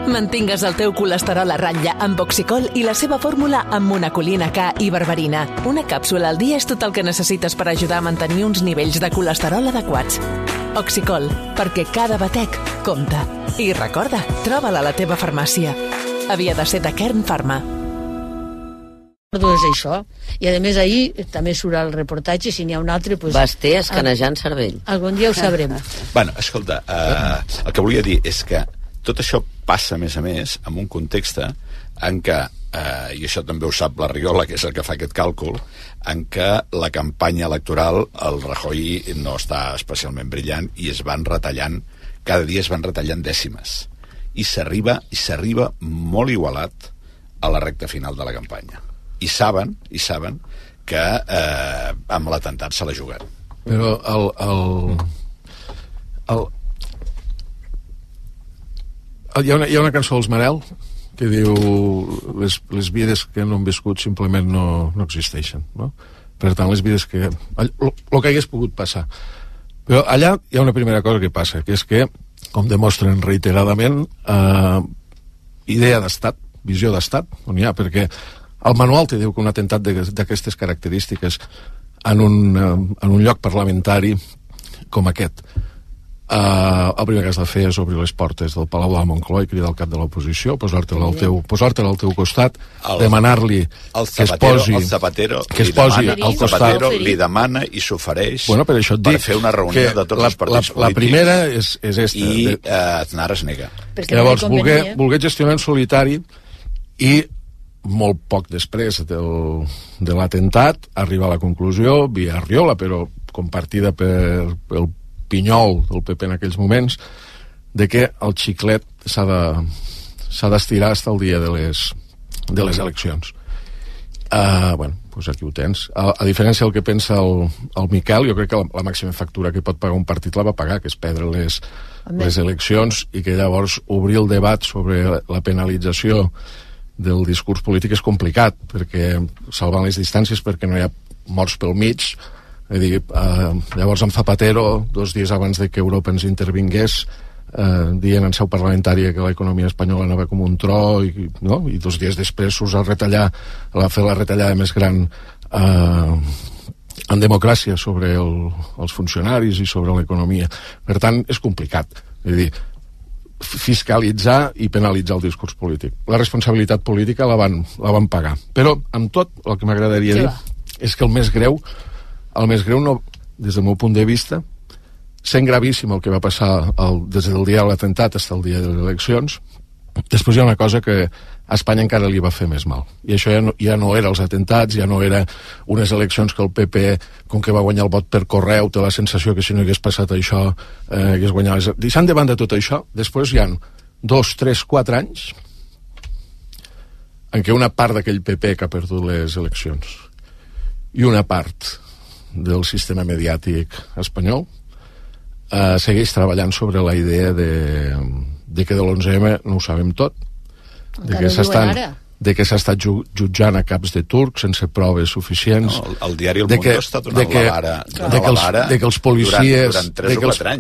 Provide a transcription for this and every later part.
Mantingues el teu colesterol a ratlla amb Oxicol i la seva fórmula amb monacolina K i berberina. Una càpsula al dia és tot el que necessites per ajudar a mantenir uns nivells de colesterol adequats. Oxicol, perquè cada batec compta. I recorda, troba-la a la teva farmàcia. Havia de ser de Kern Pharma. És això, i a més ahir també surt el reportatge, si n'hi ha un altre pues, Basté escanejant cervell. Algun dia ho sabrem. Bueno, escolta, el que volia dir és que tot això passa, a més, en un context en què, i això també ho sap la Riola, que és el que fa aquest càlcul, en què la campanya electoral, el Rajoy no està especialment brillant i es van retallant, cada dia es van retallant dècimes. I s'arriba molt igualat a la recta final de la campanya. I saben que amb l'atemptat se la juguen. Però hi ha una cançó dels Manel que diu les vides que no han viscut simplement no existeixen, no? Per tant, les vides que... el que hagués pogut passar. Però allà hi ha una primera cosa que passa, que és que, com demostren reiteradament, idea d'estat, visió d'estat, on hi ha, perquè el manual te diu que un atemptat d'aquestes característiques en un lloc parlamentari com aquest, el primer que has de fer és obrir les portes del Palau de la Moncloa i cridar al cap de l'oposició, posar-te-la al teu costat, demanar-li que es posi al costat. Zapatero li demana i s'ofereix per fer una reunió de tots els partits polítics. La primera és esta. I Aznar es nega. Llavors, voler gestionar en solitari i molt poc després de l'atemptat arriba a la conclusió, via Riola, però compartida per el Pinyol del PP en aquells moments, de que el xiclet s'ha d'estirar fins al dia de les eleccions. Doncs aquí ho tens. A diferència del que pensa el Miquel, jo crec que la màxima factura que pot pagar un partit la va pagar, que és perdre les eleccions, i que llavors obrir el debat sobre la penalització del discurs polític és complicat, perquè salvant les distàncies, perquè no hi ha morts pel mig. Llavors en Zapatero, 2 dies abans de que Europa ens intervingués, dient en seu parlamentària que l'economia espanyola anava com un tro, i 2 dies després surts a fer la retallada més gran en democràcia sobre els funcionaris i sobre l'economia. Per tant, és complicat. És a dir, fiscalitzar i penalitzar el discurs polític. La responsabilitat política la van pagar. Però, amb tot, el que m'agradaria dir és que el més greu no, des del meu punt de vista, sent gravíssim el que va passar des del dia de l'atemptat fins al dia de les eleccions, després hi ha una cosa que a Espanya encara li va fer més mal. I això ja no era els atemptats, ja no era unes eleccions que el PP, com que va guanyar el vot per correu, té la sensació que si no hagués passat això, hagués guanyat les... Deixant de banda tot això, després hi ha 2, 3, 4 anys en què una part d'aquell PP que ha perdut les eleccions i una part del sistema mediàtic espanyol segueix treballant sobre la idea de que de l'11M no ho sabem tot, de que s'ha estat jutjant a caps de turcs sense proves suficients. No, el diari El Mundo està donant la vara de que els policies durant 3 o 4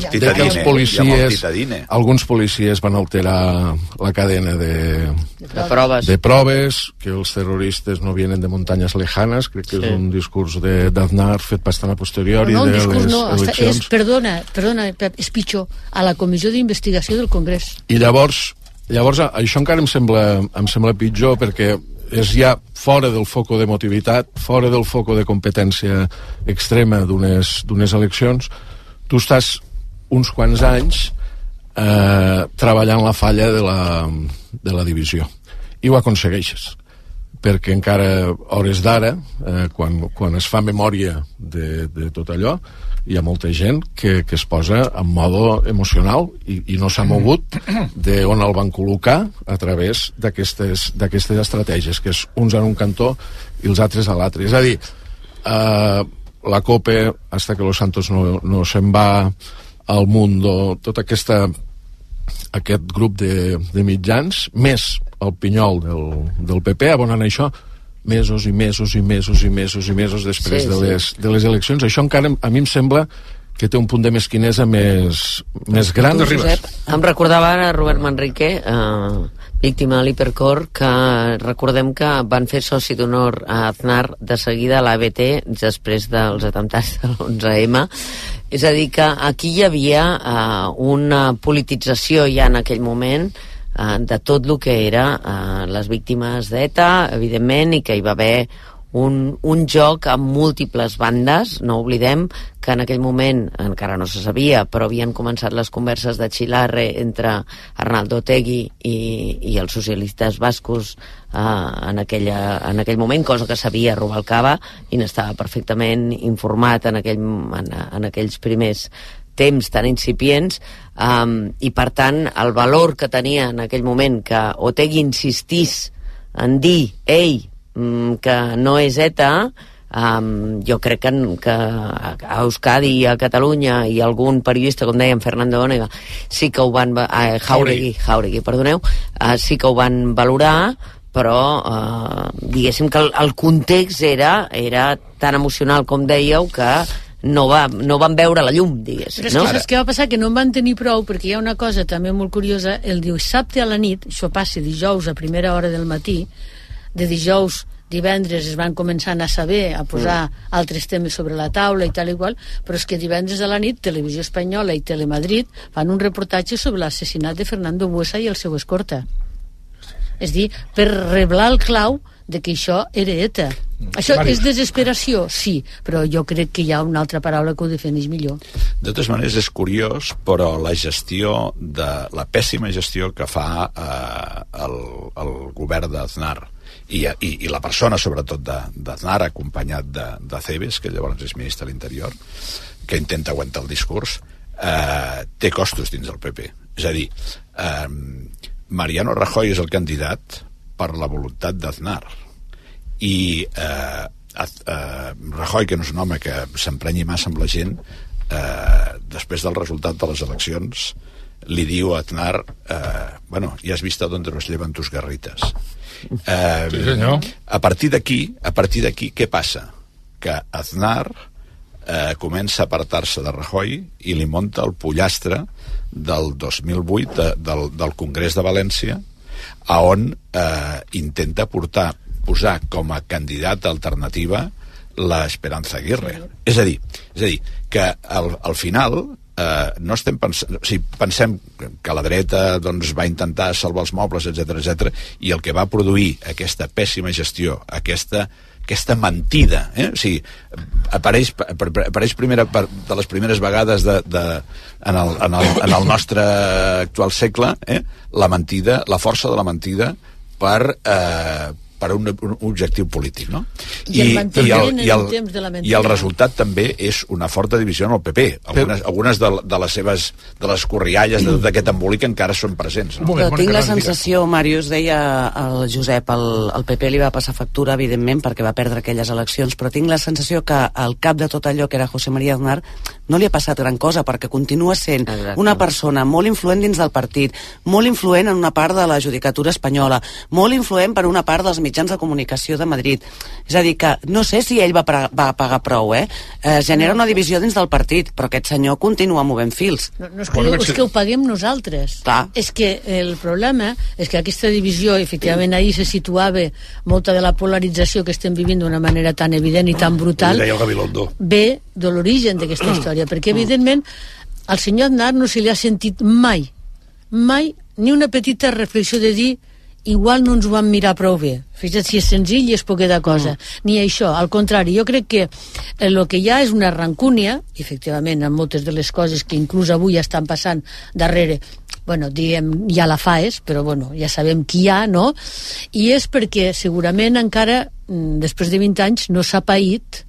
anys, alguns policies van alterar la cadena de proves, que els terroristes no vienen de muntanyes lejanes, crec que és un discurs d'Aznar fet bastant a posteriori de les eleccions. Perdona, Pep, és pitjor, a la comissió d'investigació del Congrés. I llavors això encara em sembla pitjor, perquè és ja fora del foco d'emotivitat, fora del foco de competència extrema d'unes eleccions. Tu estàs uns quants anys treballant la falla de la divisió, i ho aconsegueixes, perquè encara a hores d'ara, quan es fa memòria de tot allò, hi ha molta gent que es posa en modo emocional i no s'ha mogut d'on el van col·locar a través d'aquestes estratègies, que és uns en un cantó i els altres a l'altre. És a dir, la COPE, hasta que los Santos no se'n va, al Mundo, tot aquest grup de mitjans, més el Pinyol del PP, abonant això mesos després de les eleccions. Això encara a mi em sembla que té un punt de mesquinesa més gran. Josep, em recordava ara Robert Manrique, víctima de l'Hipercor, que recordem que van fer soci d'honor a Aznar de seguida a l'ABT després dels atemptats de l'11M. És a dir, que aquí hi havia una politització ja en aquell moment de tot el que era les víctimes d'ETA, evidentment, i que hi va haver un joc amb múltiples bandes. No oblidem que en aquell moment encara no se sabia, però havien començat les converses de Chilarre entre Arnaldo Otegi i els socialistes bascos en aquell moment, cosa que sabia Rubalcaba i n'estava perfectament informat en aquells primers temps tan incipients, i per tant el valor que tenia en aquell moment que Otegi insistís en dir que no és ETA, jo crec que a Euskadi i a Catalunya i algun periodista, com dèiem, Fernando Onega, sí que ho van Jauregui, perdoneu, sí que ho van valorar, però diguéssim que el context era tan emocional com dèieu que no van veure la llum, diguéssim. Però és que saps què va passar? Que no en van tenir prou, perquè hi ha una cosa també molt curiosa. El dissabte a la nit, això passa dijous a primera hora del matí, de dijous, divendres es van començar a saber, a posar altres temes sobre la taula i tal i qual, però és que divendres a la nit Televisió Espanyola i Telemadrid fan un reportatge sobre l'assassinat de Fernando Buesa i el seu escorta. És dir, per reblar el clau de que això era ETA. Això és desesperació? Sí, però jo crec que hi ha una altra paraula que ho defineix millor. De totes maneres, és curiós, però la pèssima gestió que fa el govern d'Aznar i la persona, sobretot, d'Aznar, acompanyat de Cebes, que llavors és ministre de l'Interior, que intenta aguantar el discurs, té costos dins del PP. És a dir, Mariano Rajoy és el candidat per la voluntat d'Aznar, i Rajoy, que no és un home que s'emprenyi massa amb la gent, després del resultat de les eleccions li diu a Aznar ja has vist d'on nos llevan tus garritas. Sí, senyor. A partir d'aquí què passa? Que Aznar comença a apartar-se de Rajoy i li munta el pollastre del 2008 del Congrés de València, a on intenta posar com a candidat alternativa l'Esperanza Aguirre. És a dir, que al final no estem pensant, o sigui, pensem que la dreta va intentar salvar els mobles, etc, i el que va produir aquesta pèssima gestió, aquesta mentida, o sigui, apareix de les primeres vegades en el nostre actual segle, la mentida, la força de la mentida per un objectiu polític, no? I el manteniment en el temps de la mentida. I el resultat també és una forta divisió en el PP. Algunes de les corrialles d'aquest embolic encara són presents, no? Però tinc la sensació, Màrius, deia el Josep, el PP li va passar factura, evidentment, perquè va perdre aquelles eleccions, però tinc la sensació que al cap de tot allò que era José María Aznar no li ha passat gran cosa, perquè continua sent una persona molt influent dins del partit, molt influent en una part de la judicatura espanyola, molt influent per una part dels mitjans de comunicació de Madrid. És a dir, que no sé si ell va pagar prou, genera una divisió dins del partit, però aquest senyor continua movent fils. No és que ho paguem nosaltres. Clar. És que el problema és que aquesta divisió, efectivament, ahir se situava molta de la polarització que estem vivint d'una manera tan evident i tan brutal, ve de l'origen d'aquesta història, perquè evidentment al senyor Aznar no se li ha sentit mai ni una petita reflexió de dir igual no ens ho vam mirar prou bé. Fixa't si és senzill i és poqueta cosa. Ni això, al contrari, jo crec que el que hi ha és una rancúnia, efectivament, en moltes de les coses que inclús avui estan passant darrere, diguem, hi ha la FAES, però ja sabem qui hi ha, no? I és perquè segurament encara, després de 20 anys, no s'ha paït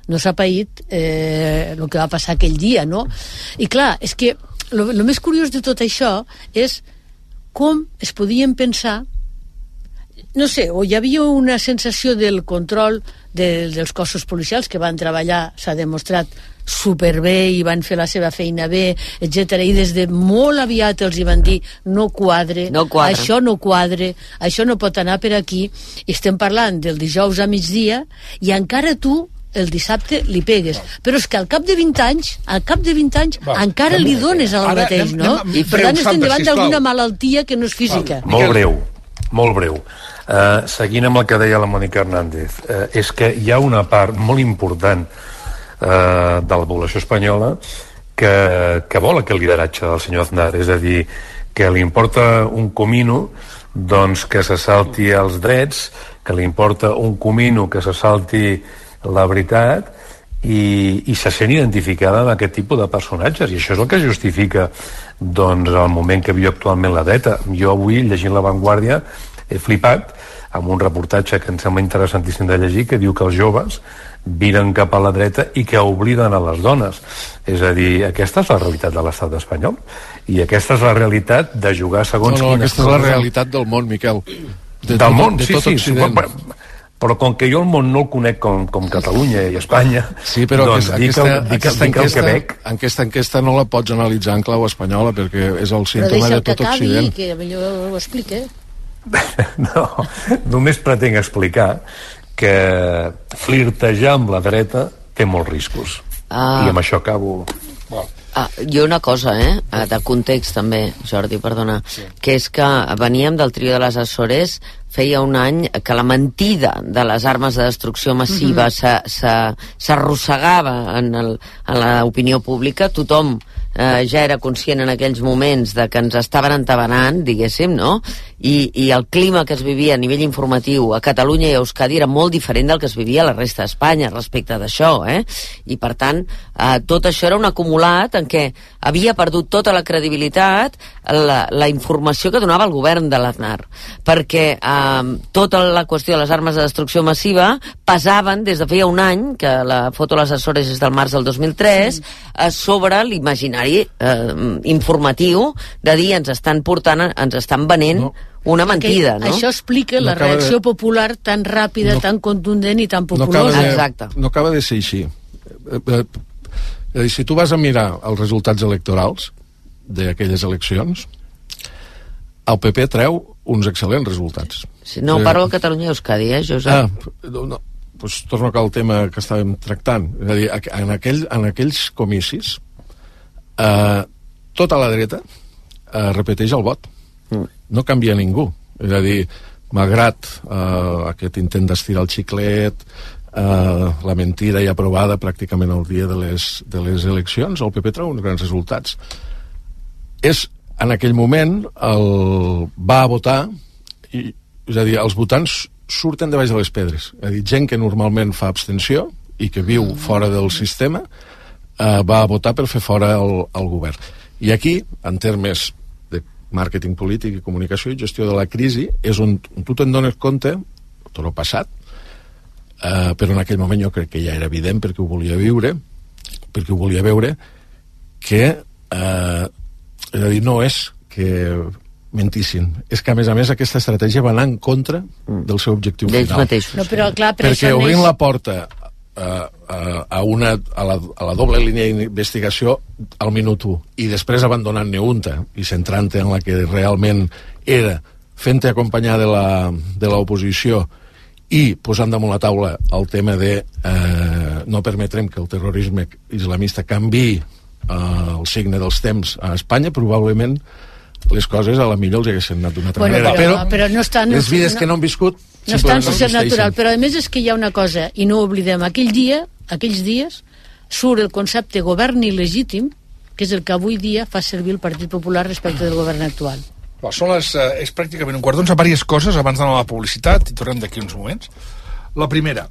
el que va passar aquell dia, no? I clar, és que el més curiós de tot això és com es podien pensar, no sé, o hi havia una sensació del control dels cossos policials que van treballar, s'ha demostrat, superbé i van fer la seva feina bé, etc. I des de molt aviat els hi van dir no quadre, això no quadre, això no pot anar per aquí, i estem parlant del dijous a migdia i encara tu el dissabte li pegues. Però és que al cap de 20 anys, encara li dones al mateix, no? I per tant estem davant d'alguna malaltia que no és física. Molt breu. Seguint amb el que deia la Mònica Hernández, és que hi ha una part molt important de la població espanyola que vol aquest lideratge del senyor Aznar, és a dir, que li importa un comino doncs que se salti els drets, que li importa un comino que se salti la veritat i se sent identificada amb aquest tipus de personatges, i això és el que justifica doncs el moment que viu actualment la dreta. Jo avui, llegint La Vanguardia, he flipat amb un reportatge que em sembla interessantíssim de llegir, que diu que els joves viren cap a la dreta i que obliden a les dones. És a dir, aquesta és la realitat de l'estat espanyol, i aquesta és la realitat de jugar segons quines aquesta és la realitat del món, Miquel. Del món, sí. Però com que jo el món no el conec com Catalunya i Espanya, sí, però doncs aquesta enquesta no la pots analitzar en clau espanyola, perquè és el símptoma de tot Occident. Però deixa que acabi, que millor ho explique. No, només pretenc explicar que flirtejar amb la dreta té molts riscos. I amb això acabo. Jo una cosa, de context també, Jordi, perdona, que és que veníem del trio de les Açores, feia un any que la mentida de les armes de destrucció massiva s'arrossegava en l'opinió pública. Tothom ja era conscient en aquells moments de que ens estaven entabanant, diguéssim, no? I el clima que es vivia a nivell informatiu a Catalunya i a Euskadi era molt diferent del que es vivia a la resta d'Espanya respecte d'això, I per tant, tot això era un acumulat en què havia perdut tota la credibilitat la informació que donava el govern de l'Aznar, perquè tota la qüestió de les armes de destrucció massiva pesaven des de feia un any, que la foto de les Açores és del març del 2003, sobre l'imaginari informatiu de dir ens estan venent una mentida, no? Això explica la reacció popular tan ràpida, tan contundent i tan populosa. Exacte. No acaba de ser així. Si tu vas a mirar els resultats electorals d'aquelles eleccions, el PP treu uns excel·lents resultats. No, parlo de Catalunya i Euskadi, Josep? Doncs torno al tema que estàvem tractant. És a dir, en aquells comicis tota la dreta repeteix el vot. No canvia ningú. És a dir, malgrat aquest intent d'estirar el xiclet, la mentida ja aprovada pràcticament el dia de les eleccions, el PP treu uns grans resultats. En aquell moment va a votar, és a dir, els votants surten de baix de les pedres. És a dir, gent que normalment fa abstenció i que viu fora del sistema va a votar per fer fora el govern. I aquí, en termes de màrqueting polític i comunicació i gestió de la crisi, és on tu te'n dones compte, tot el passat, però en aquell moment jo crec que ja era evident, perquè ho volia veure, que és a dir, no és que mentissin, és que a més aquesta estratègia va anar en contra del seu objectiu final. No, però, clar, perquè obrint la porta a la doble línia d'investigació al minut 1 i després abandonant-ne unta i centrant-te en la que realment era, fent-te acompanyar de l'oposició i posant damunt la taula el tema de no permetrem que el terrorisme islamista canviï el signe dels temps a Espanya, probablement les coses a la millor els haguessin anat d'una altra manera. Però no està, les vides que no han viscut no està en social natural, però a més és que hi ha una cosa, i no ho oblidem, aquells dies surt el concepte govern il·legítim, que és el que avui dia fa servir el Partit Popular respecte del govern actual. És pràcticament un quart d'onze, diverses coses abans d'anar a la publicitat, i tornem d'aquí uns moments. La primera,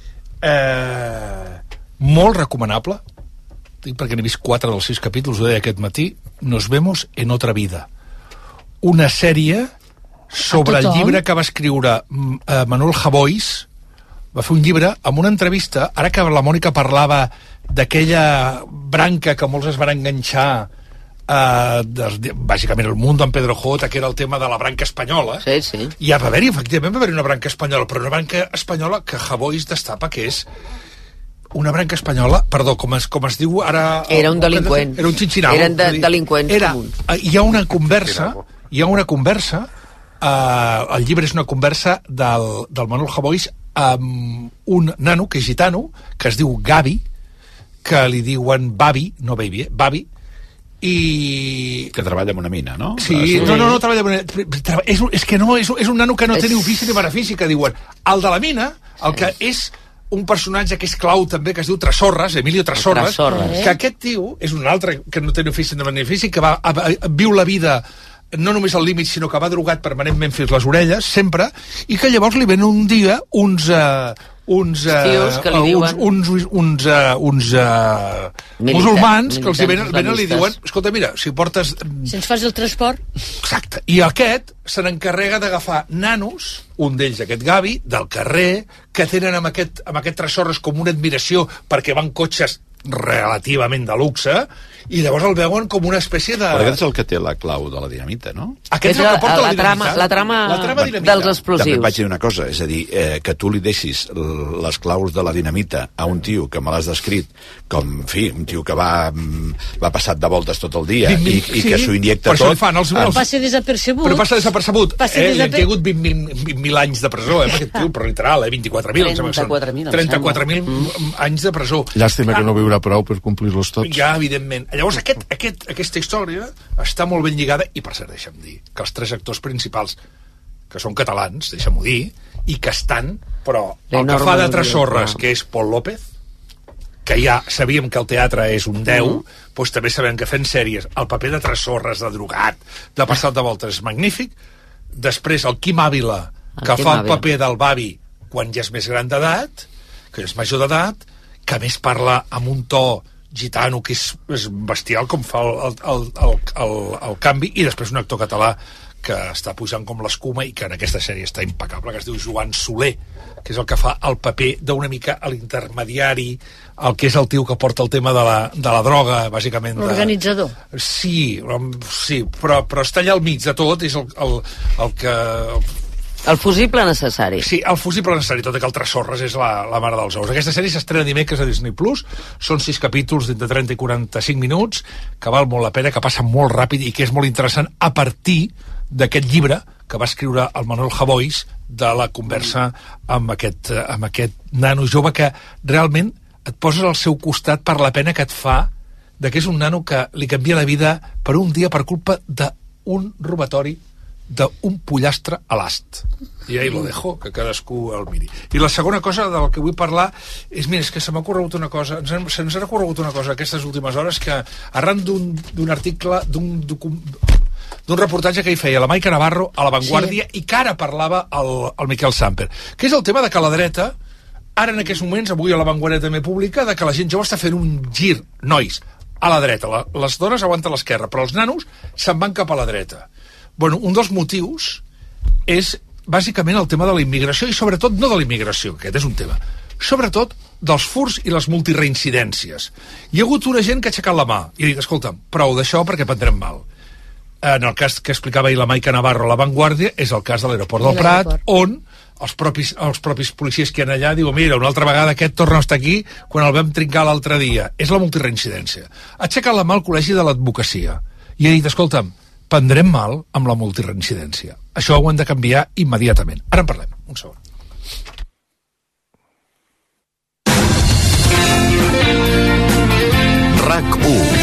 molt recomanable, perquè n'he vist 4 dels 6 capítols, ho deia aquest matí, Nos vemos en otra vida. Una sèrie sobre el llibre que va escriure Manuel Javois. Va fer un llibre amb una entrevista, ara que la Mònica parlava d'aquella branca que molts es van enganxar bàsicament el Mundo en Pedro J, que era el tema de la branca espanyola. Sí. I efectivament va haver-hi una branca espanyola, però una branca espanyola que Javois destapa que és una branca espanyola, perdó, com es diu ara... Era un delinqüent. Era un xinxinau. Eren delinqüents comuns. Hi ha una conversa, el llibre és una conversa del Manuel Javois un nano que és gitano, que es diu Gavi, que li diuen Bavi, no Baby, Bavi, i... Que treballa en una mina, no? Sí, no treballa en una... És que no, és un nano que no té ni ofici ni benefici, que diuen. El de la mina, el que és un personatge que és clau també, que es diu Tresorres, Emilio Tresorres, que aquest tio és un altre que no té ni ofici ni benefici, que viu la vida no només al límit, sinó que va drogat permanentment fins les orelles, sempre, i que llavors li venen un dia uns musulmans que els venen i li diuen, escolta, mira, si portes... Si ens fas el transport... Exacte. I aquest se n'encarrega d'agafar nanos, un d'ells, aquest Gavi, del carrer, que tenen amb aquest Tresorres com una admiració perquè van cotxes relativament de luxe, i llavors el veuen com una espècie de... Però aquest és el que té la clau de la dinamita, no? Aquest és el que porta la dinamita. La trama dels explosius. També et vaig dir una cosa, és a dir, que tu li deixis les claus de la dinamita a un tio que me l'has descrit com, en fi, un tio que va passat de voltes tot el dia i que s'ho injecta tot. Però passa desapercebut. Però passa desapercebut. Li han caigut 20.000 anys de presó, aquest tio, però literal, 24.000. 34.000 anys de presó. Llàstima que no viurà prou per complir-los tots. Ja, evidentment. Llavors, aquesta història està molt ben lligada, i per cert, deixa'm dir, que els 3 actors principals, que són catalans, deixa'm-ho dir, i que estan, però el que fa de Tresorres, que és Pol López, que ja sabíem que el teatre és un 10, doncs també sabem que fent sèries el paper de Tresorres, de drogat, de passat de voltes, és magnífic. Després el Quim Ávila, que fa el paper del Bavi quan ja és més gran d'edat, que és major d'edat, que a més parla amb un to gitano que és bestial, com fa el canvi, i després un actor català que està pujant com l'escuma i que en aquesta sèrie està impecable, que es diu Joan Soler, que és el que fa el paper d'una mica a l'intermediari, el que és el tio que porta el tema de la droga, bàsicament. L'organitzador. Sí, però està allà al mig de tot, és el que... El fusible necessari. Sí, el fusible necessari, tot i que el Tresorres és la mare dels ous. Aquesta sèrie s'estrena dimecres a Disney+, són 6 capítols d'entre 30 i 45 minuts, que val molt la pena, que passa molt ràpid i que és molt interessant a partir d'aquest llibre que va escriure el Manuel Javois, de la conversa amb aquest nano jove, que realment et poses al seu costat per la pena que et fa de que és un nano que li canvia la vida per un dia per culpa d'un robatori d'un pollastre a l'ast. I ahí lo dejo, que cadascú el miri. I la segona cosa del que vull parlar és, mira, és que se m'ha ocorregut una cosa, se'ns ha ocorregut una cosa aquestes últimes hores, que arran d'un article, d'un reportatge que hi feia la Maica Navarro a La Vanguardia, i que ara parlava el Miquel Samper, que és el tema de que la dreta, ara en aquests moments, avui a La Vanguardia també publica, de que la gent jove està fent un gir, nois, a la dreta. Les dones aguanten l'esquerra, però els nanos se'n van cap a la dreta. Bueno, un dels motius és bàsicament el tema de la immigració, i sobretot no de la immigració, aquest és un tema, sobretot dels furts i les multireincidències. Hi ha hagut una gent que ha aixecat la mà i ha dit, escolta'm, prou d'això perquè prendrem mal. En el cas que explicava ahir la Maica Navarro a La Vanguardia és el cas de l'aeroport del Prat, on els propis policies que hi ha allà diuen, mira, una altra vegada aquest torna a estar aquí quan el vam trincar l'altre dia. És la multireincidència. Ha aixecat la mà al Col·legi de l'Advocacia i ha dit, escolta'm, prendrem mal amb la multireincidència. Això ho hem de canviar immediatament. Ara en parlem. Un segon. RAC1.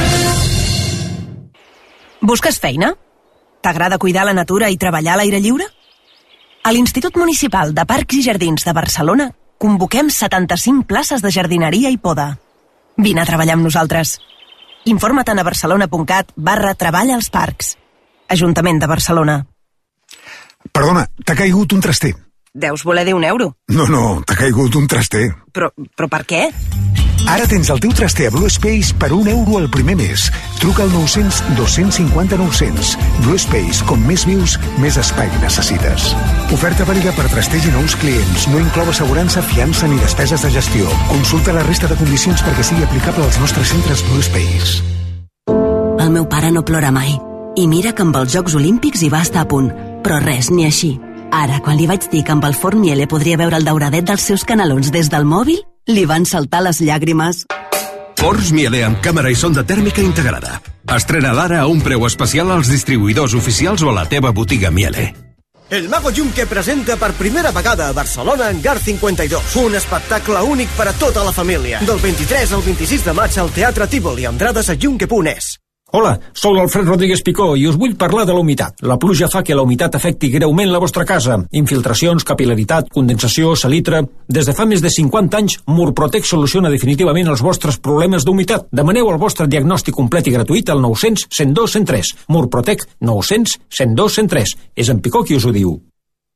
Busques feina? T'agrada cuidar la natura i treballar a l'aire lliure? A l'Institut Municipal de Parcs i Jardins de Barcelona convoquem 75 places de jardineria i poda. Vine a treballar amb nosaltres. Informa't a barcelona.cat/treball als parcs. Ajuntament de Barcelona. Perdona, t'ha caigut un traster. Deus voler dir €1. No, t'ha caigut un traster. Però per què? Ara tens el teu traster a Blue Space per €1 al primer mes. Truca al 900 250 900. Blue Space, com més vius, més espai necessites. Oferta vàlida per trasters i nous clients. No inclou assegurança, fiança ni despeses de gestió. Consulta la resta de condicions perquè sigui aplicable als nostres centres Blue Space. El meu pare no plora mai. I mira que amb els Jocs Olímpics hi va estar a punt. Però res, ni així. Ara, quan li vaig dir que amb el forn Miele podria veure el dauradet dels seus canelons des del mòbil, li van saltar les llàgrimes. Forns Miele amb càmera i sonda tèrmica integrada. Estrena l'ara a un preu especial als distribuïdors oficials o a la teva botiga Miele. El Mago Yunque presenta per primera vegada a Barcelona Hangar 52, un espectacle únic per a tota la família. Del 23 al 26 de maig al Teatre Tívoli, entrades a yunque.es. Hola, sóc l'Alfred Rodríguez Picó i us vull parlar de la humitat. La pluja fa que la humitat afecti greument la vostra casa. Infiltracions, capil·laritat, condensació, salitre... Des de fa més de 50 anys, Murprotec soluciona definitivament els vostres problemes d'humitat. Demaneu el vostre diagnòstic complet i gratuït al 900 102 103. Murprotec 900 102 103. És en Picó qui us ho diu.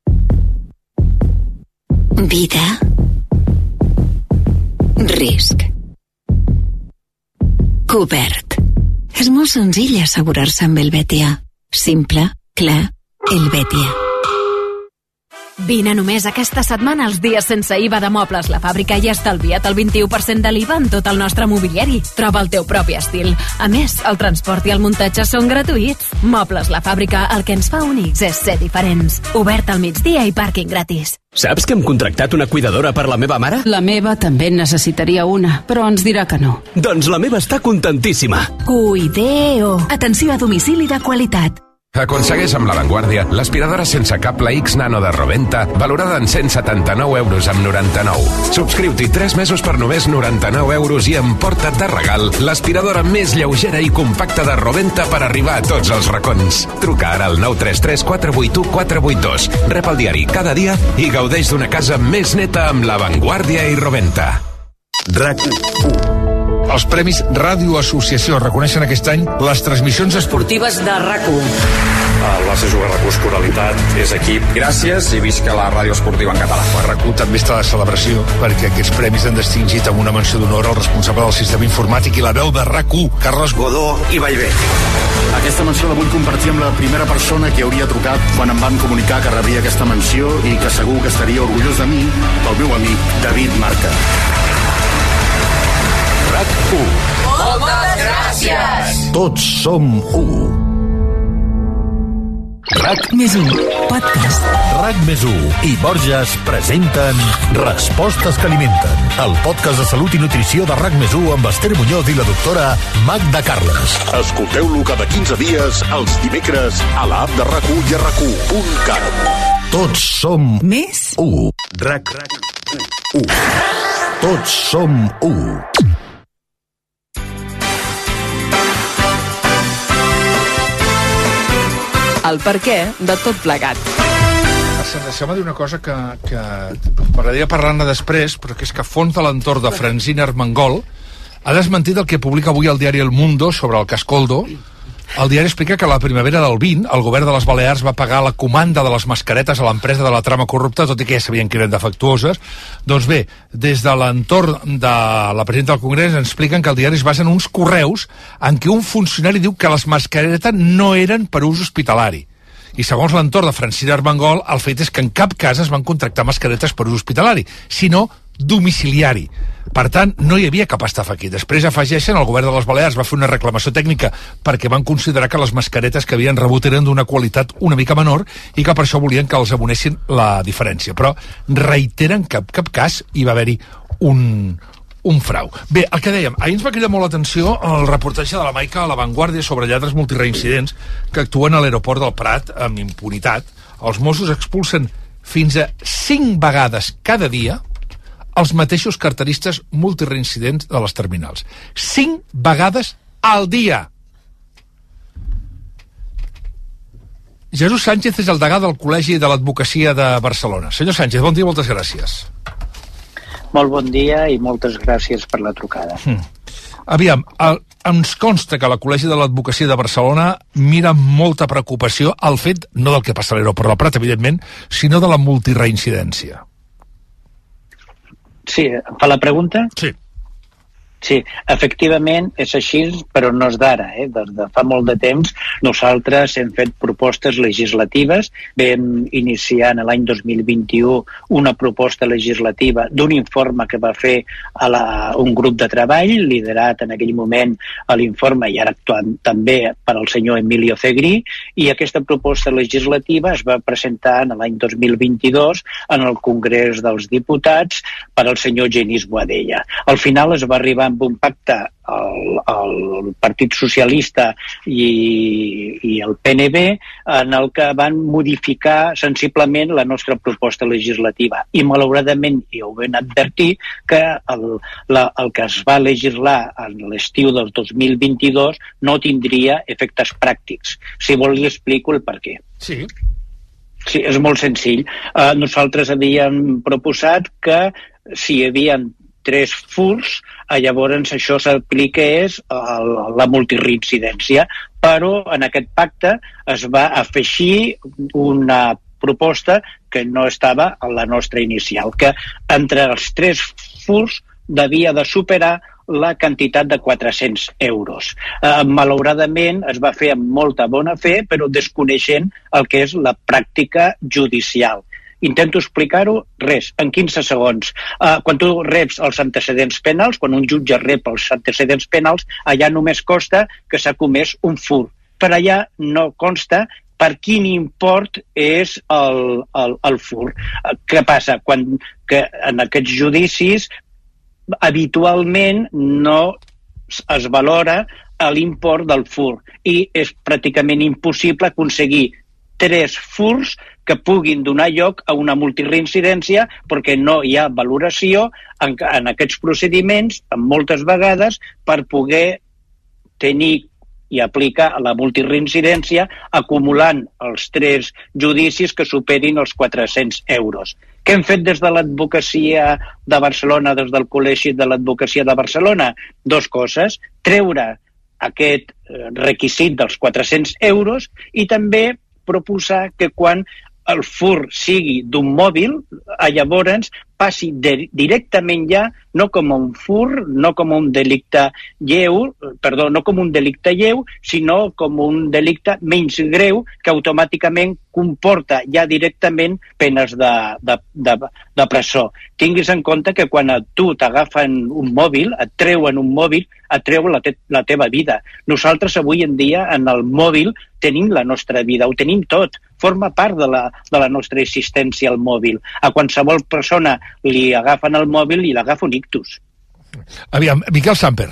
Vida. Risc. Cobert. És molt senzill assegurar-se amb Helvetia. Simple, clar, Helvetia. Vine només aquesta setmana als dies sense IVA de Mobles La Fàbrica i estalvia't el 21% de l'IVA en tot el nostre mobiliari. Troba el teu propi estil. A més, el transport i el muntatge són gratuïts. Mobles La Fàbrica, el que ens fa únics és ser diferents. Obert al migdia i pàrquing gratis. Saps que hem contractat una cuidadora per la meva mare? La meva també necessitaria una, però ens dirà que no. Doncs la meva està contentíssima. Cuideo. Atenció a domicili de qualitat. Aconsegueix amb La Vanguardia l'aspiradora sense cable X Nano de Roventa, valorada en 179 euros amb 99. Subscriu-t'hi 3 mesos per només 99 euros i emporta't de regal l'aspiradora més lleugera i compacta de Roventa per arribar a tots els racons. Truca ara al 933 481 482. Rep el diari cada dia i gaudeix d'una casa més neta amb La Vanguardia i Roventa. RAC1. Els Premis Ràdio Associació reconeixen aquest any les transmissions esportives de RAC1. El Barça Juga RAC1 Coralitat és equip. Gràcies i visca la ràdio esportiva en català. El RAC1 també està de celebració perquè aquests premis han distingit amb una menció d'honor al responsable del sistema informàtic i la veu de RAC1, Carles Godó i Vallvé. Aquesta menció la vull compartir amb la primera persona que hauria trucat quan em van comunicar que rebria aquesta menció i que segur que estaria orgullós de mi, el meu amic David Marca. RAC1. Moltes gràcies! Tots som u. RAC+1 Podcast. RAC+1 i Borges presenten Respostes que alimenten, el podcast de salut i nutrició de RAC+1 amb Esther Muñoz i la doctora Magda Carles. Escolteu-lo cada 15 dies els dimecres a l'app de RAC1 i a RAC1.cat. Tots som més u. RAC1. Tots som u. El per què de tot plegat. Deixeu-me dir una cosa que m'agradaria parlar-ne després, però que és que fons de l'entorn de Francina Armengol ha desmentit el que publica avui el diari El Mundo sobre el cas Koldo. El diari explica que a la primavera del 20 el govern de les Balears va pagar la comanda de les mascaretes a l'empresa de la trama corrupta, tot i que ja sabien que eren defectuoses. Doncs bé, des de l'entorn de la presidenta del Congrés ens expliquen que el diari es basa en uns correus en què un funcionari diu que les mascaretes no eren per ús hospitalari. I segons l'entorn de Francina Armengol, el fet és que en cap cas es van contractar mascaretes per ús hospitalari, sinó domiciliari. Per tant, no hi havia cap estafa aquí. Després afegeixen, el govern de les Balears va fer una reclamació tècnica perquè van considerar que les mascaretes que havien rebut eren d'una qualitat una mica menor i que per això volien que els abonessin la diferència. Però reiteren que en cap cas hi va haver-hi un frau. Bé, el que dèiem, ahir ens va cridar molt l'atenció el reportatge de la Maica a La Vanguardia sobre lladres multireincidents que actuen a l'aeroport del Prat amb impunitat. Els Mossos expulsen fins a 5 vegades cada dia els mateixos carteristes multireincidents de les terminals. 5 vegades al dia! Jesús Sánchez és el degà del Col·legi de l'Advocacia de Barcelona. Senyor Sánchez, bon dia i moltes gràcies. Molt bon dia i moltes gràcies per la trucada. Aviam, ens consta que la Col·legi de l'Advocacia de Barcelona mira amb molta preocupació el fet, no del que passa a l'aeroport del Prat, evidentment, sinó de la multireincidència. Sí, em fa la pregunta? Sí. Sí, efectivament és així, però no és d'ara. Des de fa molt de temps nosaltres hem fet propostes legislatives. Vam iniciar en l'any 2021 una proposta legislativa d'un informe que va fer un grup de treball, liderat en aquell moment a l'informe i ara actuant també per al senyor Emilio Zegrí, i aquesta proposta legislativa es va presentar en l'any 2022 en el Congrés dels Diputats per al senyor Genís Boadella. Al final es va arribar amb un pacte el Partit Socialista i el PNB, en el que van modificar sensiblement la nostra proposta legislativa. I malauradament, i ho vam advertir, que el que es va legislar en l'estiu del 2022 no tindria efectes pràctics. Si vol, li explico el per què. Sí. Sí, és molt senzill. Nosaltres havíem proposat que si hi havia 3 furs, llavors això s'apliqués a la multireincidència, però en aquest pacte es va afegir una proposta que no estava a la nostra inicial, que entre els 3 furs devia de superar la quantitat de 400 euros. Malauradament es va fer amb molta bona fe, però desconeixent el que és la pràctica judicial. Intento explicar-ho, en 15 segons. Quan tu reps els antecedents penals, quan un jutge rep els antecedents penals, allà només consta que s'ha comès un furt. Per allà no consta per quin import és el furt. Què passa? Que en aquests judicis habitualment no es valora l'import del furt i és pràcticament impossible aconseguir 3 furts que puguin donar lloc a una multireincidència perquè no hi ha valoració en aquests procediments, moltes vegades, per poder tenir i aplicar la multireincidència acumulant els 3 judicis que superin els 400 euros. Què hem fet des de l'advocacia de Barcelona, des del Col·legi de l'Advocacia de Barcelona? 2 coses. Treure aquest requisit dels 400 euros i també proposar que quan el furt sigui d'un mòbil, llavors passi directament ja, no com un furt, no com un delicte lleu, no com un delicte lleu, sinó com un delicte menys greu que automàticament comporta ja directament penes de presó. Tinguis en compte que quan a tu t'agafen un mòbil, et treuen un mòbil, et treu la teva vida. Nosaltres avui en dia en el mòbil tenim la nostra vida, ho tenim tot. Forma part de la nostra existència el mòbil. A qualsevol persona li agafen el mòbil i l'agafa un ictus. Aviam, Miquel Samper.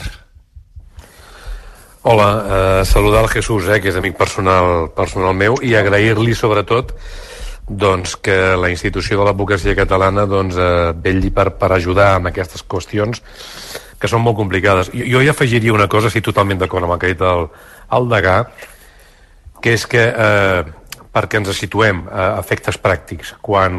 Hola, saludar el Jesús, que és amic personal meu, i agrair-li sobretot que la institució de l'advocacia catalana vetlli per ajudar en aquestes qüestions que són molt complicades. Jo hi afegiria una cosa, estic totalment d'acord amb el que ha dit el degà, que és que perquè ens situem a efectes pràctics, quan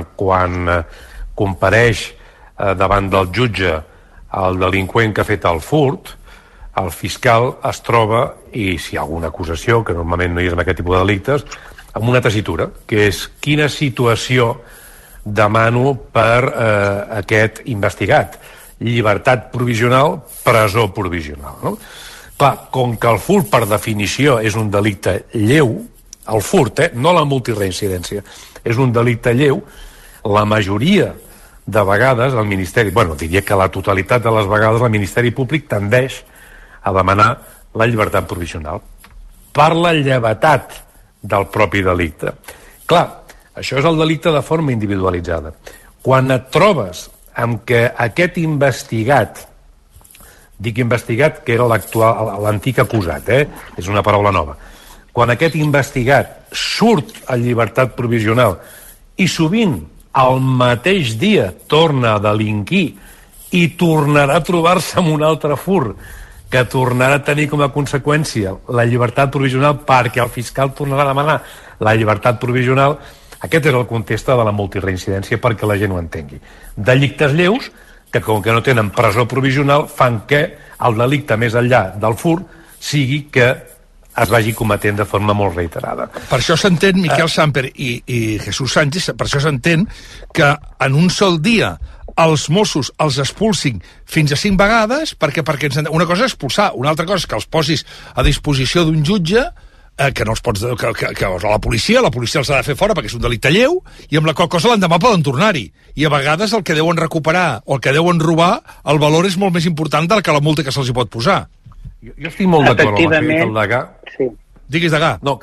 compareix davant del jutge el delinqüent que ha fet el furt, el fiscal es troba, i si hi ha alguna acusació, que normalment no hi és en aquest tipus de delictes, amb una tessitura, que és quina situació demano per aquest investigat. Llibertat provisional, presó provisional. No? Clar, com que el furt per definició és un delicte lleu, el furt, no la multireincidència, és un delicte lleu, la majoria de vegades el Ministeri, diria que la totalitat de les vegades el Ministeri Públic tendeix a demanar la llibertat provisional per la llevetat del propi delicte. Clar, això és el delicte de forma individualitzada. Quan et trobes amb que aquest investigat, dic investigat que era l'antic acusat, és una paraula nova, quan aquest investigat surt a llibertat provisional i sovint el mateix dia torna a delinquir i tornarà a trobar-se amb un altre furt que tornarà a tenir com a conseqüència la llibertat provisional perquè el fiscal tornarà a demanar la llibertat provisional, aquest és el context de la multireincidència perquè la gent ho entengui. Delictes lleus que com que no tenen presó provisional fan que el delicte més enllà del furt sigui que es vagi cometent de forma molt reiterada. Per això s'entén, Miquel Samper i Jesús Sánchez, per això s'entén que en un sol dia els Mossos els expulsin fins a 5 vegades, perquè una cosa és expulsar, una altra cosa és que els posis a disposició d'un jutge que no els pots... que la policia els ha de fer fora perquè és un delicte lleu, i amb la qual cosa l'endemà poden tornar-hi. I a vegades el que deuen recuperar o el que deuen robar, el valor és molt més important del que la multa que se'ls hi pot posar. Jo estic molt d'acord amb el que ha dit el degà. Sí. Diguis, Degà. No,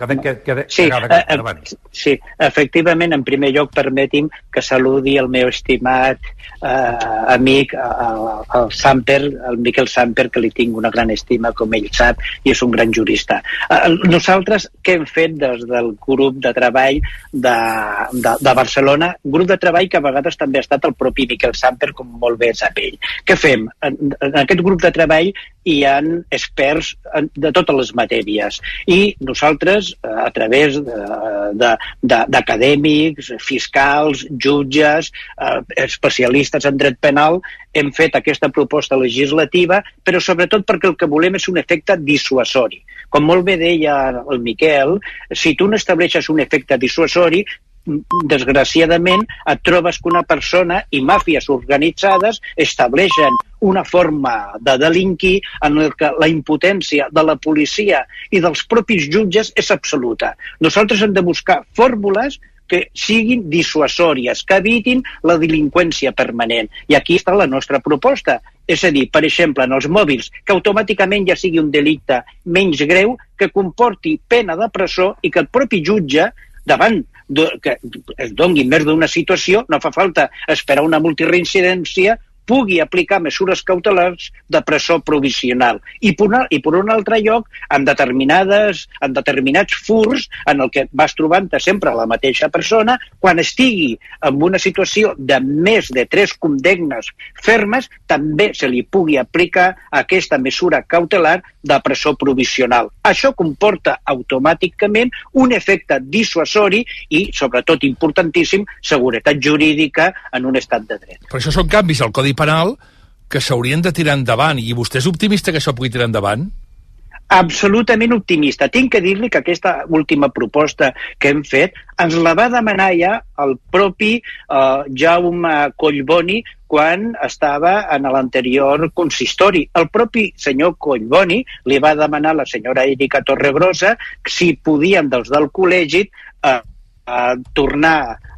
sí, efectivament, en primer lloc, permeti'm que saludi el meu estimat amic, el Samper, el Miquel Samper, que li tinc una gran estima, com ell sap, i és un gran jurista. Nosaltres, què hem fet des del grup de treball de Barcelona? Grup de treball que a vegades també ha estat el propi Miquel Samper, com molt bé sap ell. Què fem? En aquest grup de treball hi ha experts de totes les matèries i nosaltres, a través d'acadèmics, fiscals, jutges, especialistes en dret penal, hem fet aquesta proposta legislativa, però sobretot perquè el que volem és un efecte dissuasori. Com molt bé deia el Miquel, si tu no estableixes un efecte dissuasori, desgraciadament et trobes que una persona i màfies organitzades estableixen una forma de delinquir en què la impotència de la policia i dels propis jutges és absoluta. Nosaltres hem de buscar fórmules que siguin dissuasòries, que evitin la delinqüència permanent. I aquí està la nostra proposta. És a dir, per exemple, en els mòbils, que automàticament ja sigui un delicte menys greu, que comporti pena de presó i que el propi jutge, davant que es doni més d'una situació, no fa falta esperar una multireincidència, pugui aplicar mesures cautelars de presó provisional. I per un altre lloc, en determinats furs en el que vas trobant sempre la mateixa persona, quan estigui en una situació de més de 3 condemnes fermes, també se li pugui aplicar aquesta mesura cautelar de presó provisional. Això comporta automàticament un efecte dissuasori i, sobretot importantíssim, seguretat jurídica en un estat de dret. Per això són canvis al Codi Penal que s'haurien de tirar endavant. I vostè és optimista que això pugui tirar endavant? Absolutament optimista. Tinc que dir-li que aquesta última proposta que hem fet ens la va demanar ja el propi Jaume Collboni quan estava en l'anterior consistori. El propi senyor Collboni li va demanar a la senyora Erika Torregrosa si podien dels del col·legi tornar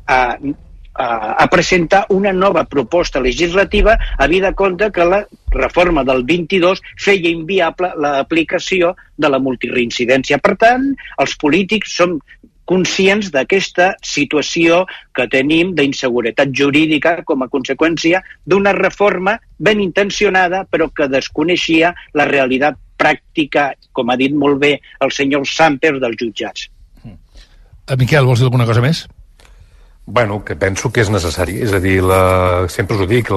a presentar una nova proposta legislativa, habida compte que la reforma del 22 feia inviable l'aplicació de la multireincidència. Per tant, els polítics som conscients d'aquesta situació que tenim d'inseguretat jurídica com a conseqüència d'una reforma ben intencionada però que desconeixia la realitat pràctica, com ha dit molt bé el senyor Samper, dels jutjats. Miquel, vols dir alguna cosa més? Bueno, que penso que és necessari. És a dir, sempre us ho dic,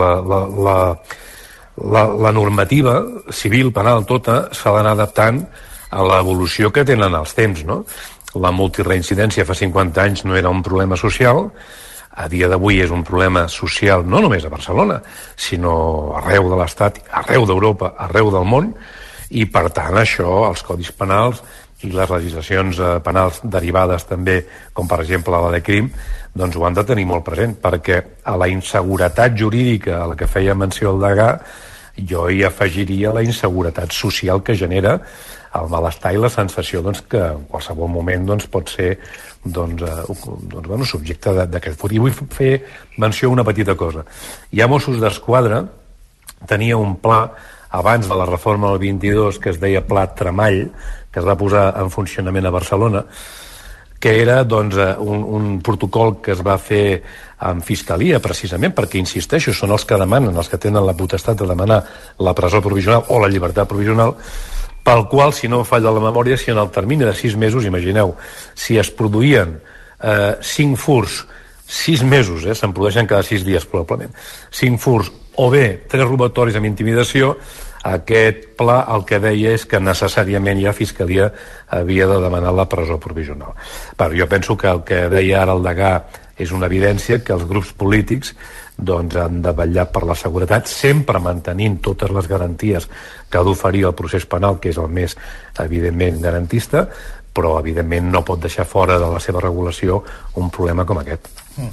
la normativa civil, penal, tota, s'ha d'anar adaptant a l'evolució que tenen els temps, no? La multireincidència fa 50 anys no era un problema social, a dia d'avui és un problema social no només a Barcelona, sinó arreu de l'Estat, arreu d'Europa, arreu del món, i per tant això, els codis penals i les legislacions penals derivades també, com per exemple la de crim, doncs ho han de tenir molt present, perquè a la inseguretat jurídica a la que feia menció el Degà, jo hi afegiria la inseguretat social que genera el malestar i la sensació que en qualsevol moment pot ser subjecte d'aquest furt. I vull fer menció a una petita cosa. Hi ha Mossos d'Esquadra, tenia un pla abans de la reforma del 22 que es deia Pla Tremall, que es va posar en funcionament a Barcelona, que era un protocol que es va fer en Fiscalia, precisament, perquè, insisteixo, són els que demanen, els que tenen la potestat de demanar la presó provisional o la llibertat provisional, pel qual, si no falla la memòria, si en el termini de 6 mesos, imagineu, si es produïen 5 furs, 6 mesos, se'n produeixen cada 6 dies, probablement, 5 furs, o bé 3 robatoris amb intimidació, aquest pla el que deia és que necessàriament ja Fiscalia havia de demanar la presó provisional. Però jo penso que el que deia ara el Degà és una evidència que els grups polítics han de vetllar per la seguretat, sempre mantenint totes les garanties que ha d'oferir el procés penal, que és el més, evidentment, garantista, però, evidentment, no pot deixar fora de la seva regulació un problema com aquest.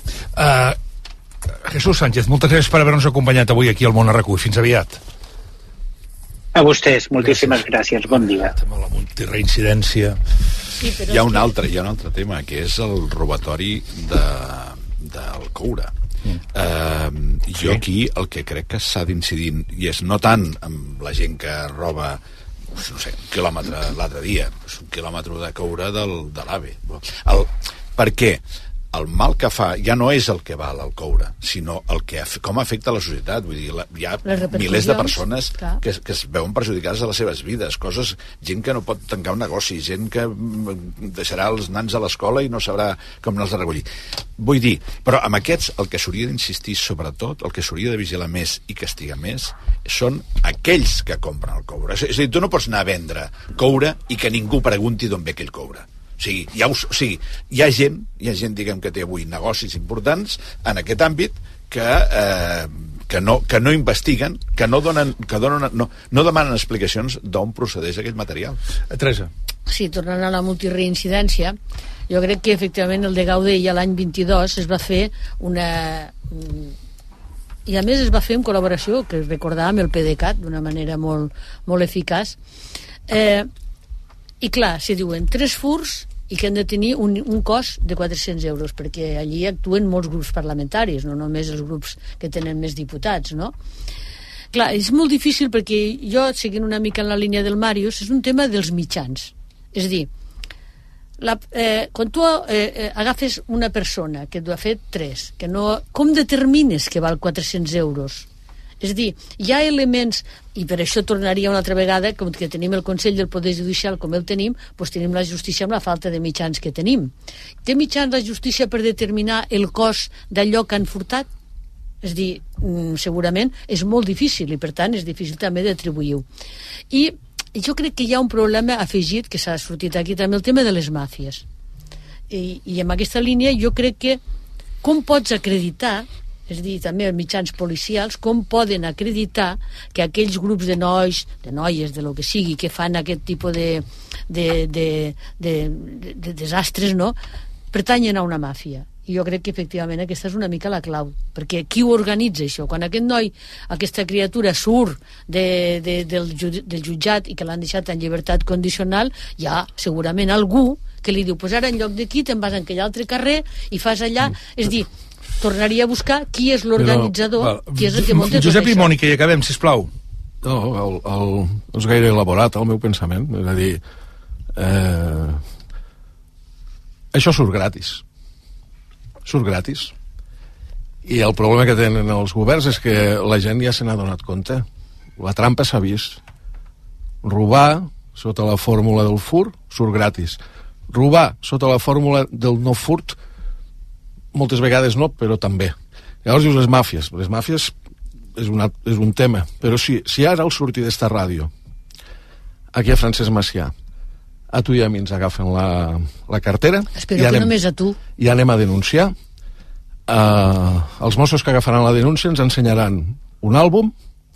Jesús Sánchez, moltes gràcies per haver-nos acompanyat avui aquí al Món a RAC1. Fins aviat. A vostès, moltíssimes gràcies. Bon dia. La multireincidència. Sí, hi ha un altre tema, que és el robatori del coure. Jo aquí el que crec que s'ha d'incidir, i és no tant amb la gent que roba no sé, un quilòmetre l'altre dia, un quilòmetre de coure de l'AVE. Per què? El mal que fa ja no és el que val el coure, sinó com afecta la societat. Vull dir, hi ha milers de persones que es veuen perjudicades a les seves vides, gent que no pot tancar un negoci, gent que deixarà els nans a l'escola i no sabrà com els recollir. Vull dir, però amb aquests el que s'hauria d'insistir sobretot, el que s'hauria de vigilar més i castigar més, són aquells que compren el coure. És a dir, tu no pots anar a vendre coure i que ningú pregunti d'on ve aquell coure. O sigui, hi ha gent, diguem, que té avui negocis importants en aquest àmbit que no investiguen, que no demanen explicacions d'on procedeix aquell material. Teresa. Sí, tornant a la multireincidència, jo crec que efectivament el de Gaudella l'any 22 es va fer i a més es va fer en col·laboració, que recordàvem, el PDeCAT d'una manera molt eficaç. I clar, si diuen 3 furs i que han de tenir un cost de 400 euros, perquè allí actuen molts grups parlamentaris, no només els grups que tenen més diputats, no? Clar, és molt difícil perquè jo, seguint una mica en la línia del Màrius, és un tema dels mitjans. És a dir, quan tu agafes una persona que ha fet 3, com determines que val 400 euros? És a dir, hi ha elements, i per això tornaria una altra vegada, com que tenim el Consell del Poder Judicial com el tenim, doncs tenim la justícia amb la falta de mitjans que tenim. Té mitjans la justícia per determinar el cost d'allò que han furtat? És a dir, segurament és molt difícil i per tant és difícil també d'atribuir-ho. I jo crec que hi ha un problema afegit que s'ha sortit aquí també, el tema de les màfies. I en aquesta línia jo crec que com pots acreditar, és a dir, també els mitjans policials, com poden acreditar que aquells grups de nois, de noies, de lo que sigui, que fan aquest tipus de desastres, no?, pertanyen a una màfia. I jo crec que efectivament aquesta és una mica la clau, perquè qui ho organitza això? Quan aquest noi, aquesta criatura surt del jutjat i que l'han deixat en llibertat condicional, hi ha segurament algú que li diu, pues ara en lloc d'aquí te'n vas a aquell altre carrer i fas allà, és dir, tornaria a buscar qui és l'organitzador, qui és el que munta tot Josep això. i Mònica, i acabem, sisplau. No, és gaire elaborat el meu pensament, és a dir, això surt gratis, i el problema que tenen els governs és que la gent ja se n'ha donat compte, la trampa s'ha vist. Robar sota la fórmula del furt surt gratis, robar sota la fórmula del no furt moltes vegades no, però també. Llavors dius les màfies és un tema, però si ara al sortir d'esta ràdio aquí a Francesc Macià a tu i a mi ens agafen la cartera, espero que només a tu, i anem a denunciar, els Mossos que agafaran la denúncia ens ensenyaran un àlbum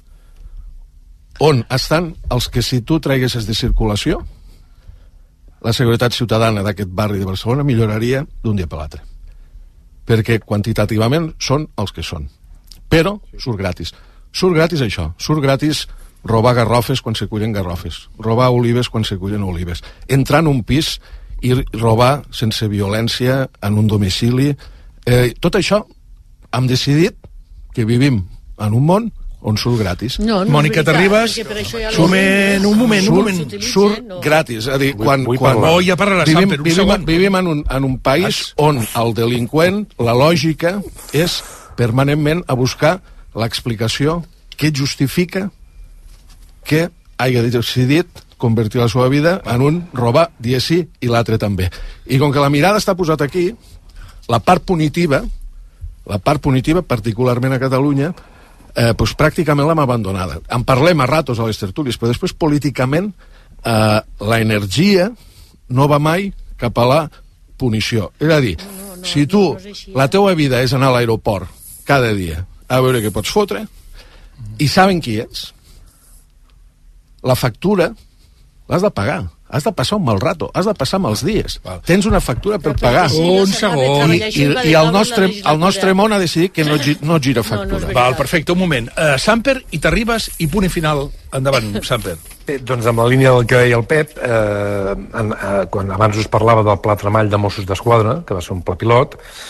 on estan els que si tu traguessis de circulació la seguretat ciutadana d'aquest barri de Barcelona milloraria d'un dia per l'altre, perquè quantitativament són els que són, però surt gratis això, surt gratis robar garrofes quan se cullen garrofes, robar olives quan se cullen olives, entrar en un pis i robar sense violència en un domicili, tot això hem decidit que vivim en un món on surt gratis. No, Mònica Terribas, un moment. Surt gratis. És a dir, quan ja parlarà Samper, un segon. Vivim en un país on el delinqüent, la lògica, és permanentment a buscar l'explicació que justifica que hagi decidit convertir la seva vida en un robar dia sí i l'altre també. I com que la mirada està posada aquí, la part punitiva, particularment a Catalunya, pues pràcticament l'hem abandonada. En parlem a ratos a les tertúlies, però després políticament la energia no va mai cap a la punició. És a dir, si tu, la teua vida és anar a l'aeroport cada dia a veure què pots fotre, i saben qui ets, la factura l'has de pagar. Has de passar un mal rato, has de passar mals dies. Tens una factura per pagar. Un segon. I el nostre món ha decidit que no gira factura. Val, perfecte, un moment. Samper i Terribas i punt i final. Endavant, Samper. Doncs amb la línia del que deia el Pep, quan abans us parlava del Pla Tremall de Mossos d'Esquadra, que va ser un pla pilot,